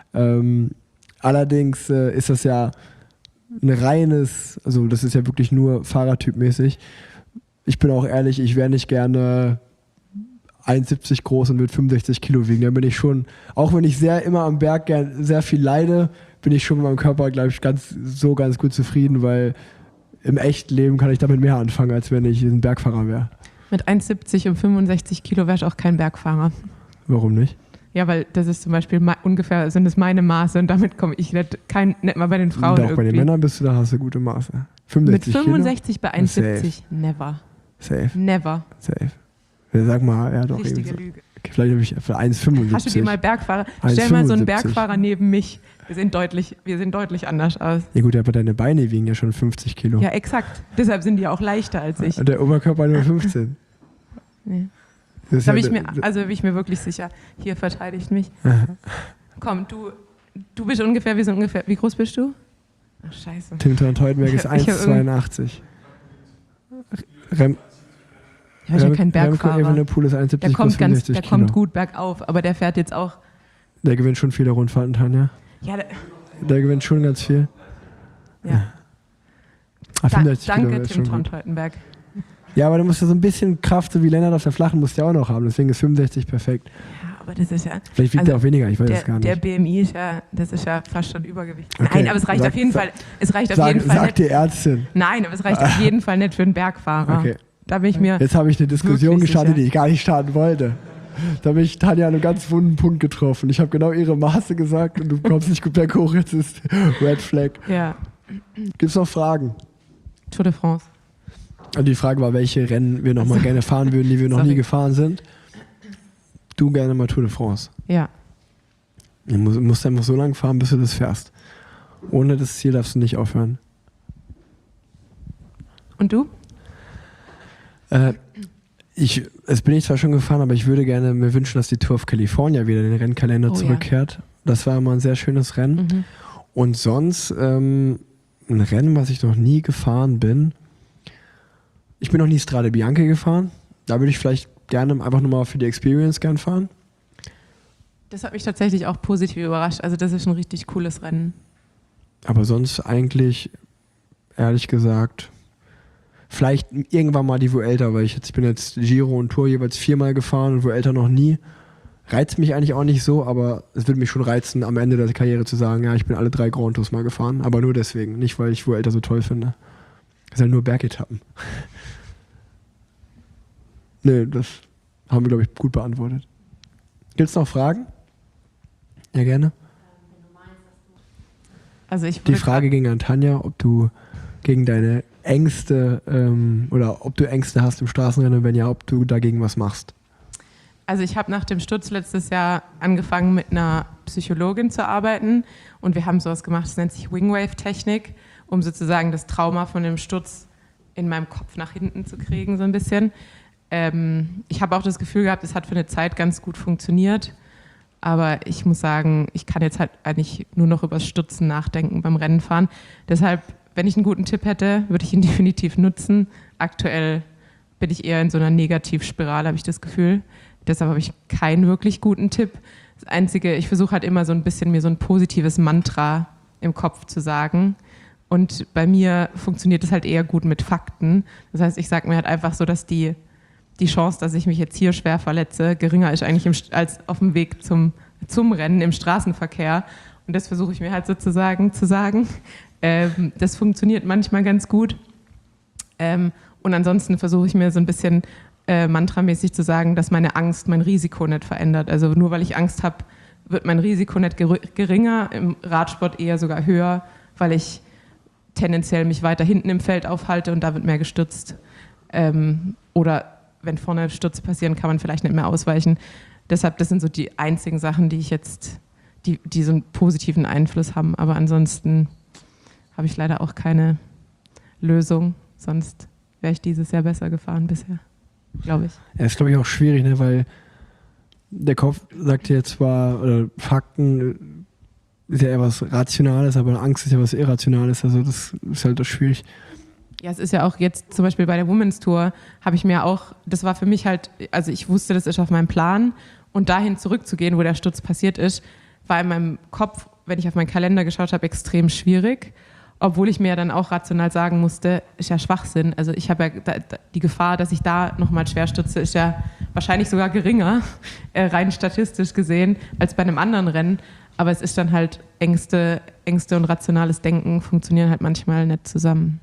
Allerdings ist das ja ein reines, also das ist ja wirklich nur Fahrertypmäßig. Ich bin auch ehrlich, ich wäre nicht gerne 1,70 groß und würde 65 Kilo wiegen. Da bin ich schon, auch wenn ich immer am Berg sehr viel leide, bin ich schon mit meinem Körper, glaube ich, ganz gut zufrieden, weil im echten Leben kann ich damit mehr anfangen, als wenn ich ein Bergfahrer wäre. Mit 1,70 und 65 Kilo wäre ich auch kein Bergfahrer. Warum nicht? Ja, weil das ist zum Beispiel ungefähr, sind es meine Maße und damit komme ich nicht mal bei den Frauen Doch, bei den Männern hast du gute Maße. 65 mit 65 Kilo? bei 1,70? Never. Safe. Never. Safe. Sag mal, ja doch. Richtige eben so. Lüge. Okay, vielleicht habe ich für 1,75. Hast du dir mal Bergfahrer? Stell mal so einen Bergfahrer neben mich. Wir sehen deutlich anders aus. Ja gut, aber deine Beine wiegen ja schon 50 Kilo. Ja, exakt. Deshalb sind die ja auch leichter als ich. Und der Oberkörper nur 15. Nee. Das Da ist bin ich mir wirklich sicher. Hier verteidigt mich. Komm, du bist ungefähr, wie groß bist du? Ach, scheiße. Tim Teutenberg ist 1,82. Ich bin ja kein Bergfahrer. Evenepoel ist 1,70 Der kommt gut bergauf, aber der fährt jetzt auch. Der gewinnt schon viele Rundfahrten, Tanja. Ja, Der gewinnt schon ganz viel. Ja. 65 Danke, Kilo ist Tim schon gut. Teutenberg. Ja, aber du musst ja so ein bisschen Kraft, so wie Lennart auf der Flachen, musst du ja auch noch haben. Deswegen ist 65 perfekt. Ja, aber das ist ja. Vielleicht wiegt er auch weniger, ich weiß es gar nicht. Der BMI ist ja, das ist ja fast schon Übergewicht. Okay. Nein, aber es reicht auf jeden Fall. Sagt die Ärztin. Nein, aber es reicht auf jeden Fall nicht für einen Bergfahrer. Okay. Da bin ich mir. Jetzt habe ich eine Diskussion wirklich gestartet, sicher. die ich gar nicht starten wollte. Da habe ich Tanja an einem ganz wunden Punkt getroffen. Ich habe genau ihre Maße gesagt und du kommst nicht gut berghoch, jetzt ist Red Flag. Ja. Gibt es noch Fragen? Tour de France. Und die Frage war, welche Rennen wir noch mal gerne fahren würden, die wir noch nie gefahren sind. Du gerne mal Tour de France. Ja. Du musst einfach so lange fahren, bis du das fährst. Ohne das Ziel darfst du nicht aufhören. Und du? Es bin ich zwar schon gefahren, aber ich würde gerne mir wünschen, dass die Tour of California wieder in den Rennkalender zurückkehrt. Das war immer ein sehr schönes Rennen. Mhm. Und sonst ein Rennen, was ich noch nie gefahren bin. Ich bin noch nie Strade Bianche gefahren. Da würde ich vielleicht gerne einfach nochmal für die Experience gern fahren. Das hat mich tatsächlich auch positiv überrascht. Also das ist ein richtig cooles Rennen. Aber sonst eigentlich, ehrlich gesagt, vielleicht irgendwann mal die Vuelta, weil ich bin jetzt Giro und Tour jeweils 4-mal gefahren und Vuelta noch nie. Reizt mich eigentlich auch nicht so, aber es würde mich schon reizen, am Ende der Karriere zu sagen, ja, ich bin alle 3 Grand Tours mal gefahren, aber nur deswegen, nicht weil ich Vuelta so toll finde. Das sind halt nur Bergetappen. Nö, das haben wir, glaube ich, gut beantwortet. Gibt es noch Fragen? Ja, gerne. Also ich Die Frage ging an Tanja, ob du gegen deine Ängste oder ob du Ängste hast im Straßenrennen und wenn ja, ob du dagegen was machst. Also ich habe nach dem Sturz letztes Jahr angefangen mit einer Psychologin zu arbeiten und wir haben sowas gemacht, das nennt sich Wingwave-Technik, um sozusagen das Trauma von dem Sturz in meinem Kopf nach hinten zu kriegen, so ein bisschen. Ich habe auch das Gefühl gehabt, es hat für eine Zeit ganz gut funktioniert, aber ich muss sagen, ich kann jetzt halt eigentlich nur noch über das Stürzen nachdenken beim Rennenfahren. Deshalb, wenn ich einen guten Tipp hätte, würde ich ihn definitiv nutzen. Aktuell bin ich eher in so einer Negativspirale, habe ich das Gefühl. Deshalb habe ich keinen wirklich guten Tipp. Das Einzige, ich versuche halt immer so ein bisschen mir so ein positives Mantra im Kopf zu sagen. Und bei mir funktioniert es halt eher gut mit Fakten. Das heißt, ich sage mir halt einfach so, dass die Chance, dass ich mich jetzt hier schwer verletze, geringer ist eigentlich als auf dem Weg zum Rennen im Straßenverkehr. Und das versuche ich mir halt sozusagen zu sagen. Das funktioniert manchmal ganz gut. Und ansonsten versuche ich mir so ein bisschen mantramäßig zu sagen, dass meine Angst mein Risiko nicht verändert. Also nur weil ich Angst habe, wird mein Risiko nicht geringer, im Radsport eher sogar höher, weil ich tendenziell mich weiter hinten im Feld aufhalte und da wird mehr gestürzt. Oder wenn vorne Stürze passieren, kann man vielleicht nicht mehr ausweichen. Deshalb, das sind so die einzigen Sachen, die ich jetzt, die so einen positiven Einfluss haben. Aber ansonsten habe ich leider auch keine Lösung. Sonst wäre ich dieses Jahr besser gefahren bisher, glaube ich. Ja, ist, glaube ich, auch schwierig, ne? Weil der Kopf sagt ja zwar, oder Fakten ist ja eher was Rationales, aber Angst ist ja was Irrationales. Also das ist halt auch schwierig. Ja, es ist ja auch jetzt zum Beispiel bei der Women's Tour, habe ich mir auch, das war für mich halt, also ich wusste, das ist auf meinem Plan und dahin zurückzugehen, wo der Sturz passiert ist, war in meinem Kopf, wenn ich auf meinen Kalender geschaut habe, extrem schwierig. Obwohl ich mir ja dann auch rational sagen musste, ist ja Schwachsinn. Also ich habe ja die Gefahr, dass ich da nochmal schwer stürze, ist ja wahrscheinlich sogar geringer, rein statistisch gesehen, als bei einem anderen Rennen. Aber es ist dann halt Ängste und rationales Denken funktionieren halt manchmal nicht zusammen.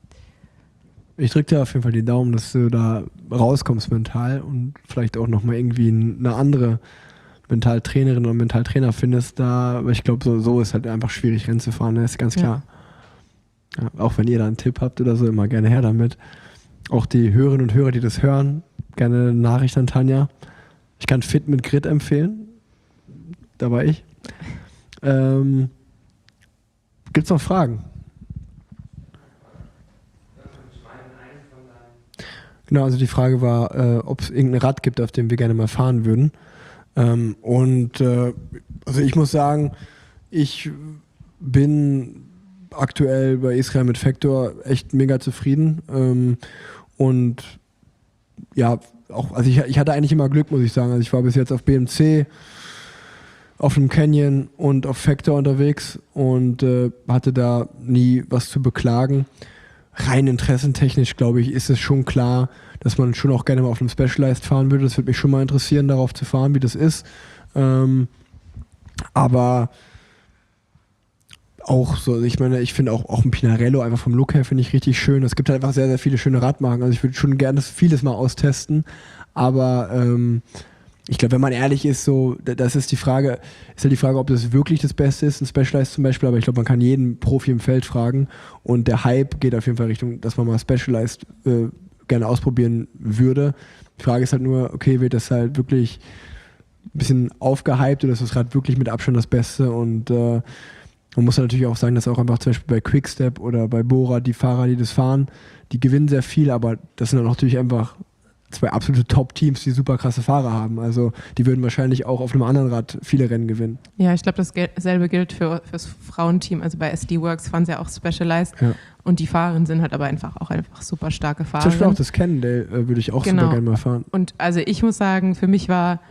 Ich drücke dir auf jeden Fall die Daumen, dass du da rauskommst mental und vielleicht auch nochmal irgendwie eine andere Mentaltrainerin oder Mentaltrainer findest da. Aber ich glaube, so ist halt einfach schwierig, Rennen zu fahren, das ist ganz klar. Ja, auch wenn ihr da einen Tipp habt oder so, immer gerne her damit. Auch die Hörerinnen und Hörer, die das hören, gerne eine Nachricht an Tanja. Ich kann Fit mit Grit empfehlen. Da war ich. Gibt es noch Fragen? Genau, also die Frage war, ob es irgendein Rad gibt, auf dem wir gerne mal fahren würden. Also ich muss sagen, ich bin aktuell bei Israel mit Factor echt mega zufrieden. Und ja, auch, also ich hatte eigentlich immer Glück, muss ich sagen. Also ich war bis jetzt auf BMC, auf dem Canyon und auf Factor unterwegs und hatte da nie was zu beklagen. Rein interessentechnisch, glaube ich, ist es schon klar, dass man schon auch gerne mal auf einem Specialized fahren würde. Das würde mich schon mal interessieren, darauf zu fahren, wie das ist. Aber auch so, ich meine, ich finde auch ein Pinarello einfach vom Look her finde ich richtig schön. Es gibt halt einfach sehr, sehr viele schöne Radmarken. Also ich würde schon gerne vieles mal austesten. Aber ich glaube, wenn man ehrlich ist, so, das ist halt die Frage, ob das wirklich das Beste ist, ein Specialized zum Beispiel, aber ich glaube, man kann jeden Profi im Feld fragen und der Hype geht auf jeden Fall Richtung, dass man mal Specialized gerne ausprobieren würde. Die Frage ist halt nur, okay, wird das halt wirklich ein bisschen aufgehypt oder ist das Rad wirklich mit Abstand das Beste und man muss natürlich auch sagen, dass auch einfach zum Beispiel bei Quickstep oder bei Bora die Fahrer, die das fahren, die gewinnen sehr viel, aber das sind dann natürlich einfach 2 absolute Top-Teams, die super krasse Fahrer haben. Also die würden wahrscheinlich auch auf einem anderen Rad viele Rennen gewinnen. Ja, ich glaube, dasselbe gilt fürs Frauenteam. Also bei SD Works fahren sie ja auch Specialized. Ja. Und die Fahrerinnen sind halt aber einfach super starke Fahrerinnen. Zum Beispiel auch das Cannondale würde ich auch super gerne mal fahren. Und also ich muss sagen, für mich war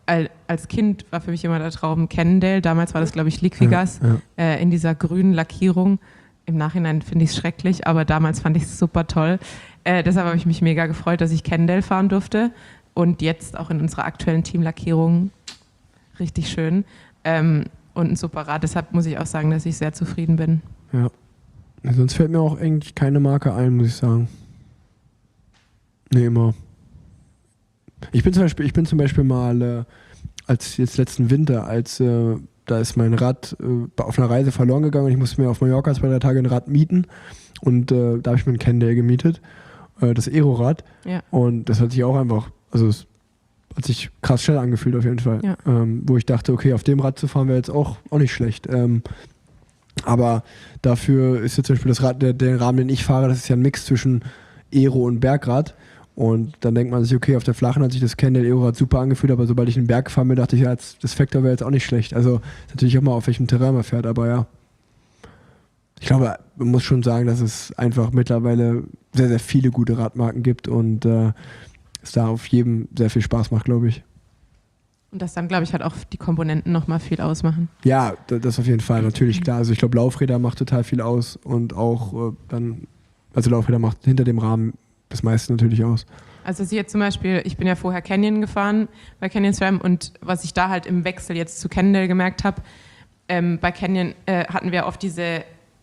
als Kind war für mich immer der Traum Cannondale. Damals war das, glaube ich, Liquigas in dieser grünen Lackierung. Im Nachhinein finde ich es schrecklich, aber damals fand ich es super toll. Deshalb habe ich mich mega gefreut, dass ich Cannondale fahren durfte. Und jetzt auch in unserer aktuellen Teamlackierung richtig schön. Und ein super Rad. Deshalb muss ich auch sagen, dass ich sehr zufrieden bin. Ja. Sonst fällt mir auch eigentlich keine Marke ein, muss ich sagen. Nee, immer. Ich bin zum Beispiel mal, als jetzt letzten Winter, da ist mein Rad auf einer Reise verloren gegangen und ich musste mir auf Mallorca 2-3 Tage ein Rad mieten und da habe ich mir ein Cannondale gemietet, das Aero-Rad. Ja. Und das hat sich auch einfach, also es hat sich krass schnell angefühlt auf jeden Fall. Ja. Wo ich dachte, okay, auf dem Rad zu fahren wäre jetzt auch nicht schlecht. Aber dafür ist jetzt zum Beispiel das Rad, der Rahmen, den ich fahre, das ist ja ein Mix zwischen Aero und Bergrad. Und dann denkt man sich, okay, auf der Flachen hat sich das Cannondale Aero-Rad super angefühlt, aber sobald ich in den Berg gefahren bin, dachte ich, ja, das Vector wäre jetzt auch nicht schlecht. Also ist natürlich auch mal, auf welchem Terrain man fährt, aber ja. Ich glaube, man muss schon sagen, dass es einfach mittlerweile sehr, sehr viele gute Radmarken gibt und es da auf jedem sehr viel Spaß macht, glaube ich. Und dass dann, glaube ich, halt auch die Komponenten nochmal viel ausmachen. Ja, das auf jeden Fall, natürlich, klar. Also ich glaube, Laufräder macht total viel aus und auch also Laufräder macht hinter dem Rahmen das meiste natürlich aus. Also sie jetzt zum Beispiel, ich bin ja vorher Canyon gefahren bei Canyon SRAM und was ich da halt im Wechsel jetzt zu Cannondale gemerkt habe, bei Canyon hatten wir oft diese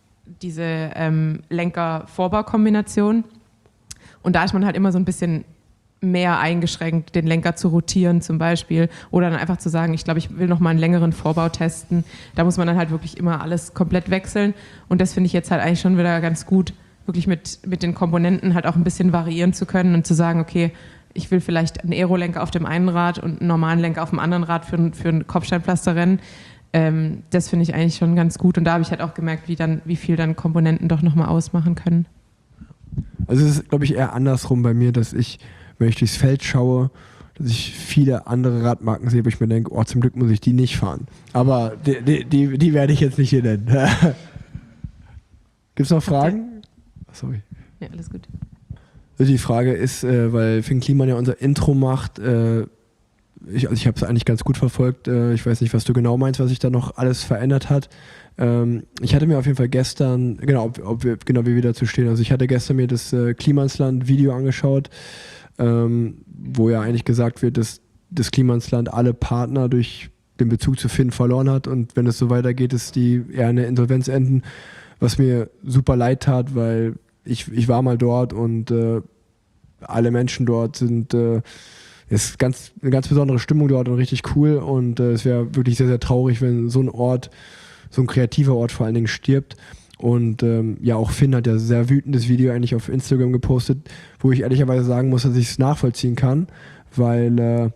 Lenker-Vorbau-Kombination und da ist man halt immer so ein bisschen mehr eingeschränkt, den Lenker zu rotieren zum Beispiel oder dann einfach zu sagen, ich glaube, ich will nochmal einen längeren Vorbau testen. Da muss man dann halt wirklich immer alles komplett wechseln und das finde ich jetzt halt eigentlich schon wieder ganz gut, wirklich mit den Komponenten halt auch ein bisschen variieren zu können und zu sagen, okay, ich will vielleicht einen Aero-Lenker auf dem einen Rad und einen normalen Lenker auf dem anderen Rad für ein Kopfsteinpflasterrennen. Das finde ich eigentlich schon ganz gut und da habe ich halt auch gemerkt, wie viel dann Komponenten doch nochmal ausmachen können. Also es ist, glaube ich, eher andersrum bei mir, dass ich, wenn ich durchs Feld schaue, dass ich viele andere Radmarken sehe, wo ich mir denke, oh, zum Glück muss ich die nicht fahren. Aber die werde ich jetzt nicht hier nennen. Gibt es noch Fragen? Sorry. Ja, alles gut. Also die Frage ist, weil Finn Kliman ja unser Intro macht, ich habe es eigentlich ganz gut verfolgt, ich weiß nicht, was du genau meinst, was sich da noch alles verändert hat. Ich hatte mir auf jeden Fall gestern, wie wir dazu stehen, also ich hatte gestern mir das Klimansland-Video angeschaut, wo ja eigentlich gesagt wird, dass das Klimansland alle Partner durch den Bezug zu Finn verloren hat und wenn es so weitergeht, ist die eher eine Insolvenz enden, was mir super leid tat, weil ich war mal dort und alle Menschen dort sind, ist eine ganz besondere Stimmung dort und richtig cool und es wäre wirklich sehr, sehr traurig, wenn so ein Ort, so ein kreativer Ort vor allen Dingen stirbt und ja, auch Finn hat ja sehr wütendes Video eigentlich auf Instagram gepostet, wo ich ehrlicherweise sagen muss, dass ich es nachvollziehen kann, weil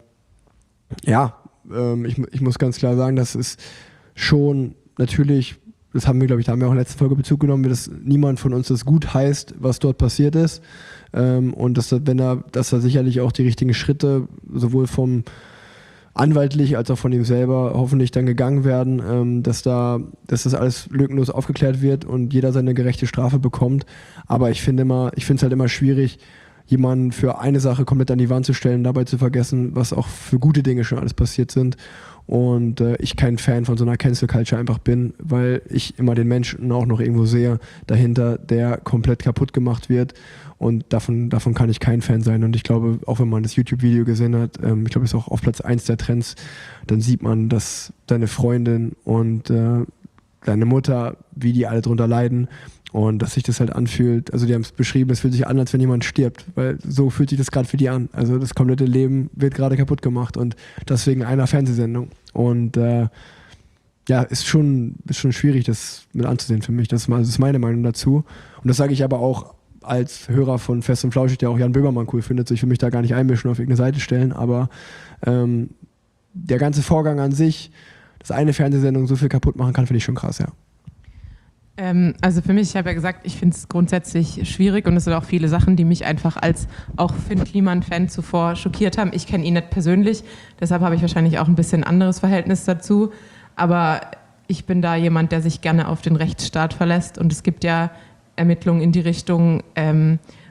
ich muss ganz klar sagen, das ist schon natürlich, das haben wir, glaube ich, da haben wir auch in der letzten Folge Bezug genommen, dass niemand von uns das gut heißt, was dort passiert ist. Und dass da sicherlich auch die richtigen Schritte sowohl vom anwaltlich als auch von ihm selber hoffentlich dann gegangen werden, dass das alles lückenlos aufgeklärt wird und jeder seine gerechte Strafe bekommt. Aber ich finde es halt immer schwierig, jemanden für eine Sache komplett an die Wand zu stellen, dabei zu vergessen, was auch für gute Dinge schon alles passiert sind. Und ich kein Fan von so einer Cancel Culture einfach bin, weil ich immer den Menschen auch noch irgendwo sehe dahinter, der komplett kaputt gemacht wird. Und davon kann ich kein Fan sein. Und ich glaube, auch wenn man das YouTube-Video gesehen hat, ich glaube, es ist auch auf Platz 1 der Trends, dann sieht man, dass deine Freundin und deine Mutter, wie die alle drunter leiden und dass sich das halt anfühlt. Also die haben es beschrieben, es fühlt sich an, als wenn jemand stirbt, weil so fühlt sich das gerade für die an. Also das komplette Leben wird gerade kaputt gemacht und deswegen einer Fernsehsendung. Und ist schon schwierig, das mit anzusehen für mich. Das ist meine Meinung dazu. Und das sage ich aber auch als Hörer von Fest und Flauschig, der auch Jan Böhmermann cool findet. So, ich will mich da gar nicht einmischen, auf irgendeine Seite stellen, aber der ganze Vorgang an sich, dass eine Fernsehsendung so viel kaputt machen kann, finde ich schon krass, ja. Also für mich, ich habe ja gesagt, ich finde es grundsätzlich schwierig und es sind auch viele Sachen, die mich einfach als auch Finn Kliman-Fan zuvor schockiert haben. Ich kenne ihn nicht persönlich, deshalb habe ich wahrscheinlich auch ein bisschen anderes Verhältnis dazu, aber ich bin da jemand, der sich gerne auf den Rechtsstaat verlässt und es gibt ja Ermittlungen in die Richtung,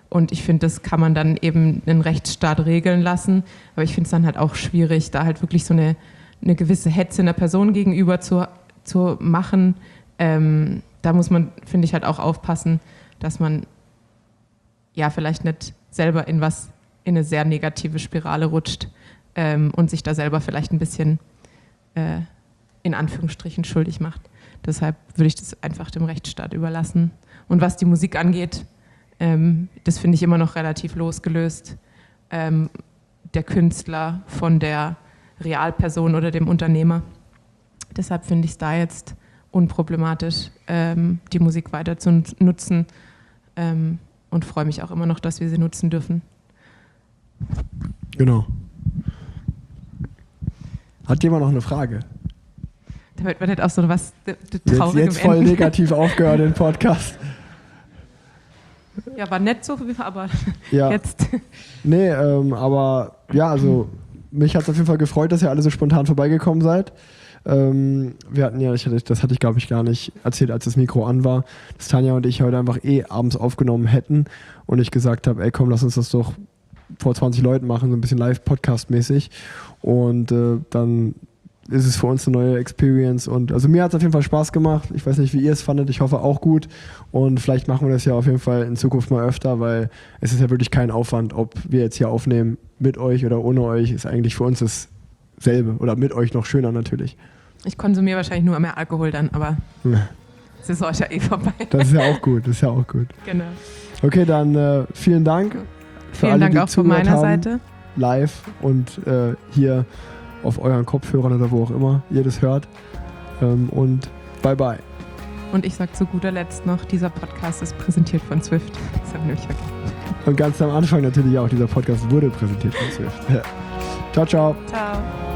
Und ich finde, das kann man dann eben einen Rechtsstaat regeln lassen. Aber ich finde es dann halt auch schwierig, da halt wirklich so eine gewisse Hetze einer Person gegenüber zu machen. Da muss man, finde ich, halt auch aufpassen, dass man ja vielleicht nicht selber in eine sehr negative Spirale rutscht und sich da selber vielleicht ein bisschen in Anführungsstrichen schuldig macht. Deshalb würde ich das einfach dem Rechtsstaat überlassen. Und was die Musik angeht, das finde ich immer noch relativ losgelöst. Der Künstler von der Realperson oder dem Unternehmer. Deshalb finde ich es da jetzt unproblematisch, die Musik weiter zu nutzen und freue mich auch immer noch, dass wir sie nutzen dürfen. Genau. Hat jemand noch eine Frage? Damit man nicht auf so was Traurigem Jetzt voll enden. negativ aufgehört, den Podcast. Ja, war nett so, aber Ja. jetzt. Nee, aber ja, also mich hat es auf jeden Fall gefreut, dass ihr alle so spontan vorbeigekommen seid. Wir hatten ja, das hatte ich glaube ich gar nicht erzählt, als das Mikro an war, dass Tanja und ich heute einfach abends aufgenommen hätten und ich gesagt habe, ey komm, lass uns das doch vor 20 Leuten machen, so ein bisschen Live-Podcast-mäßig und dann ist es für uns eine neue Experience und also mir hat es auf jeden Fall Spaß gemacht. Ich weiß nicht, wie ihr es fandet, ich hoffe auch gut und vielleicht machen wir das ja auf jeden Fall in Zukunft mal öfter, weil es ist ja wirklich kein Aufwand, ob wir jetzt hier aufnehmen mit euch oder ohne euch, ist eigentlich für uns dasselbe oder mit euch noch schöner natürlich. Ich konsumiere wahrscheinlich nur mehr Alkohol dann, aber es ist euch ja eh vorbei. Das ist ja auch gut, Genau. Okay, dann vielen Dank für Vielen alle, Dank die auch von zugehört meiner haben, Seite. live und hier auf euren Kopfhörern oder wo auch immer ihr das hört. Und bye bye. Und ich sage zu guter Letzt noch, dieser Podcast ist präsentiert von Swift. Das haben wir nämlich vergessen. Und ganz am Anfang natürlich auch, dieser Podcast wurde präsentiert von Swift. Ciao, ciao. Ciao.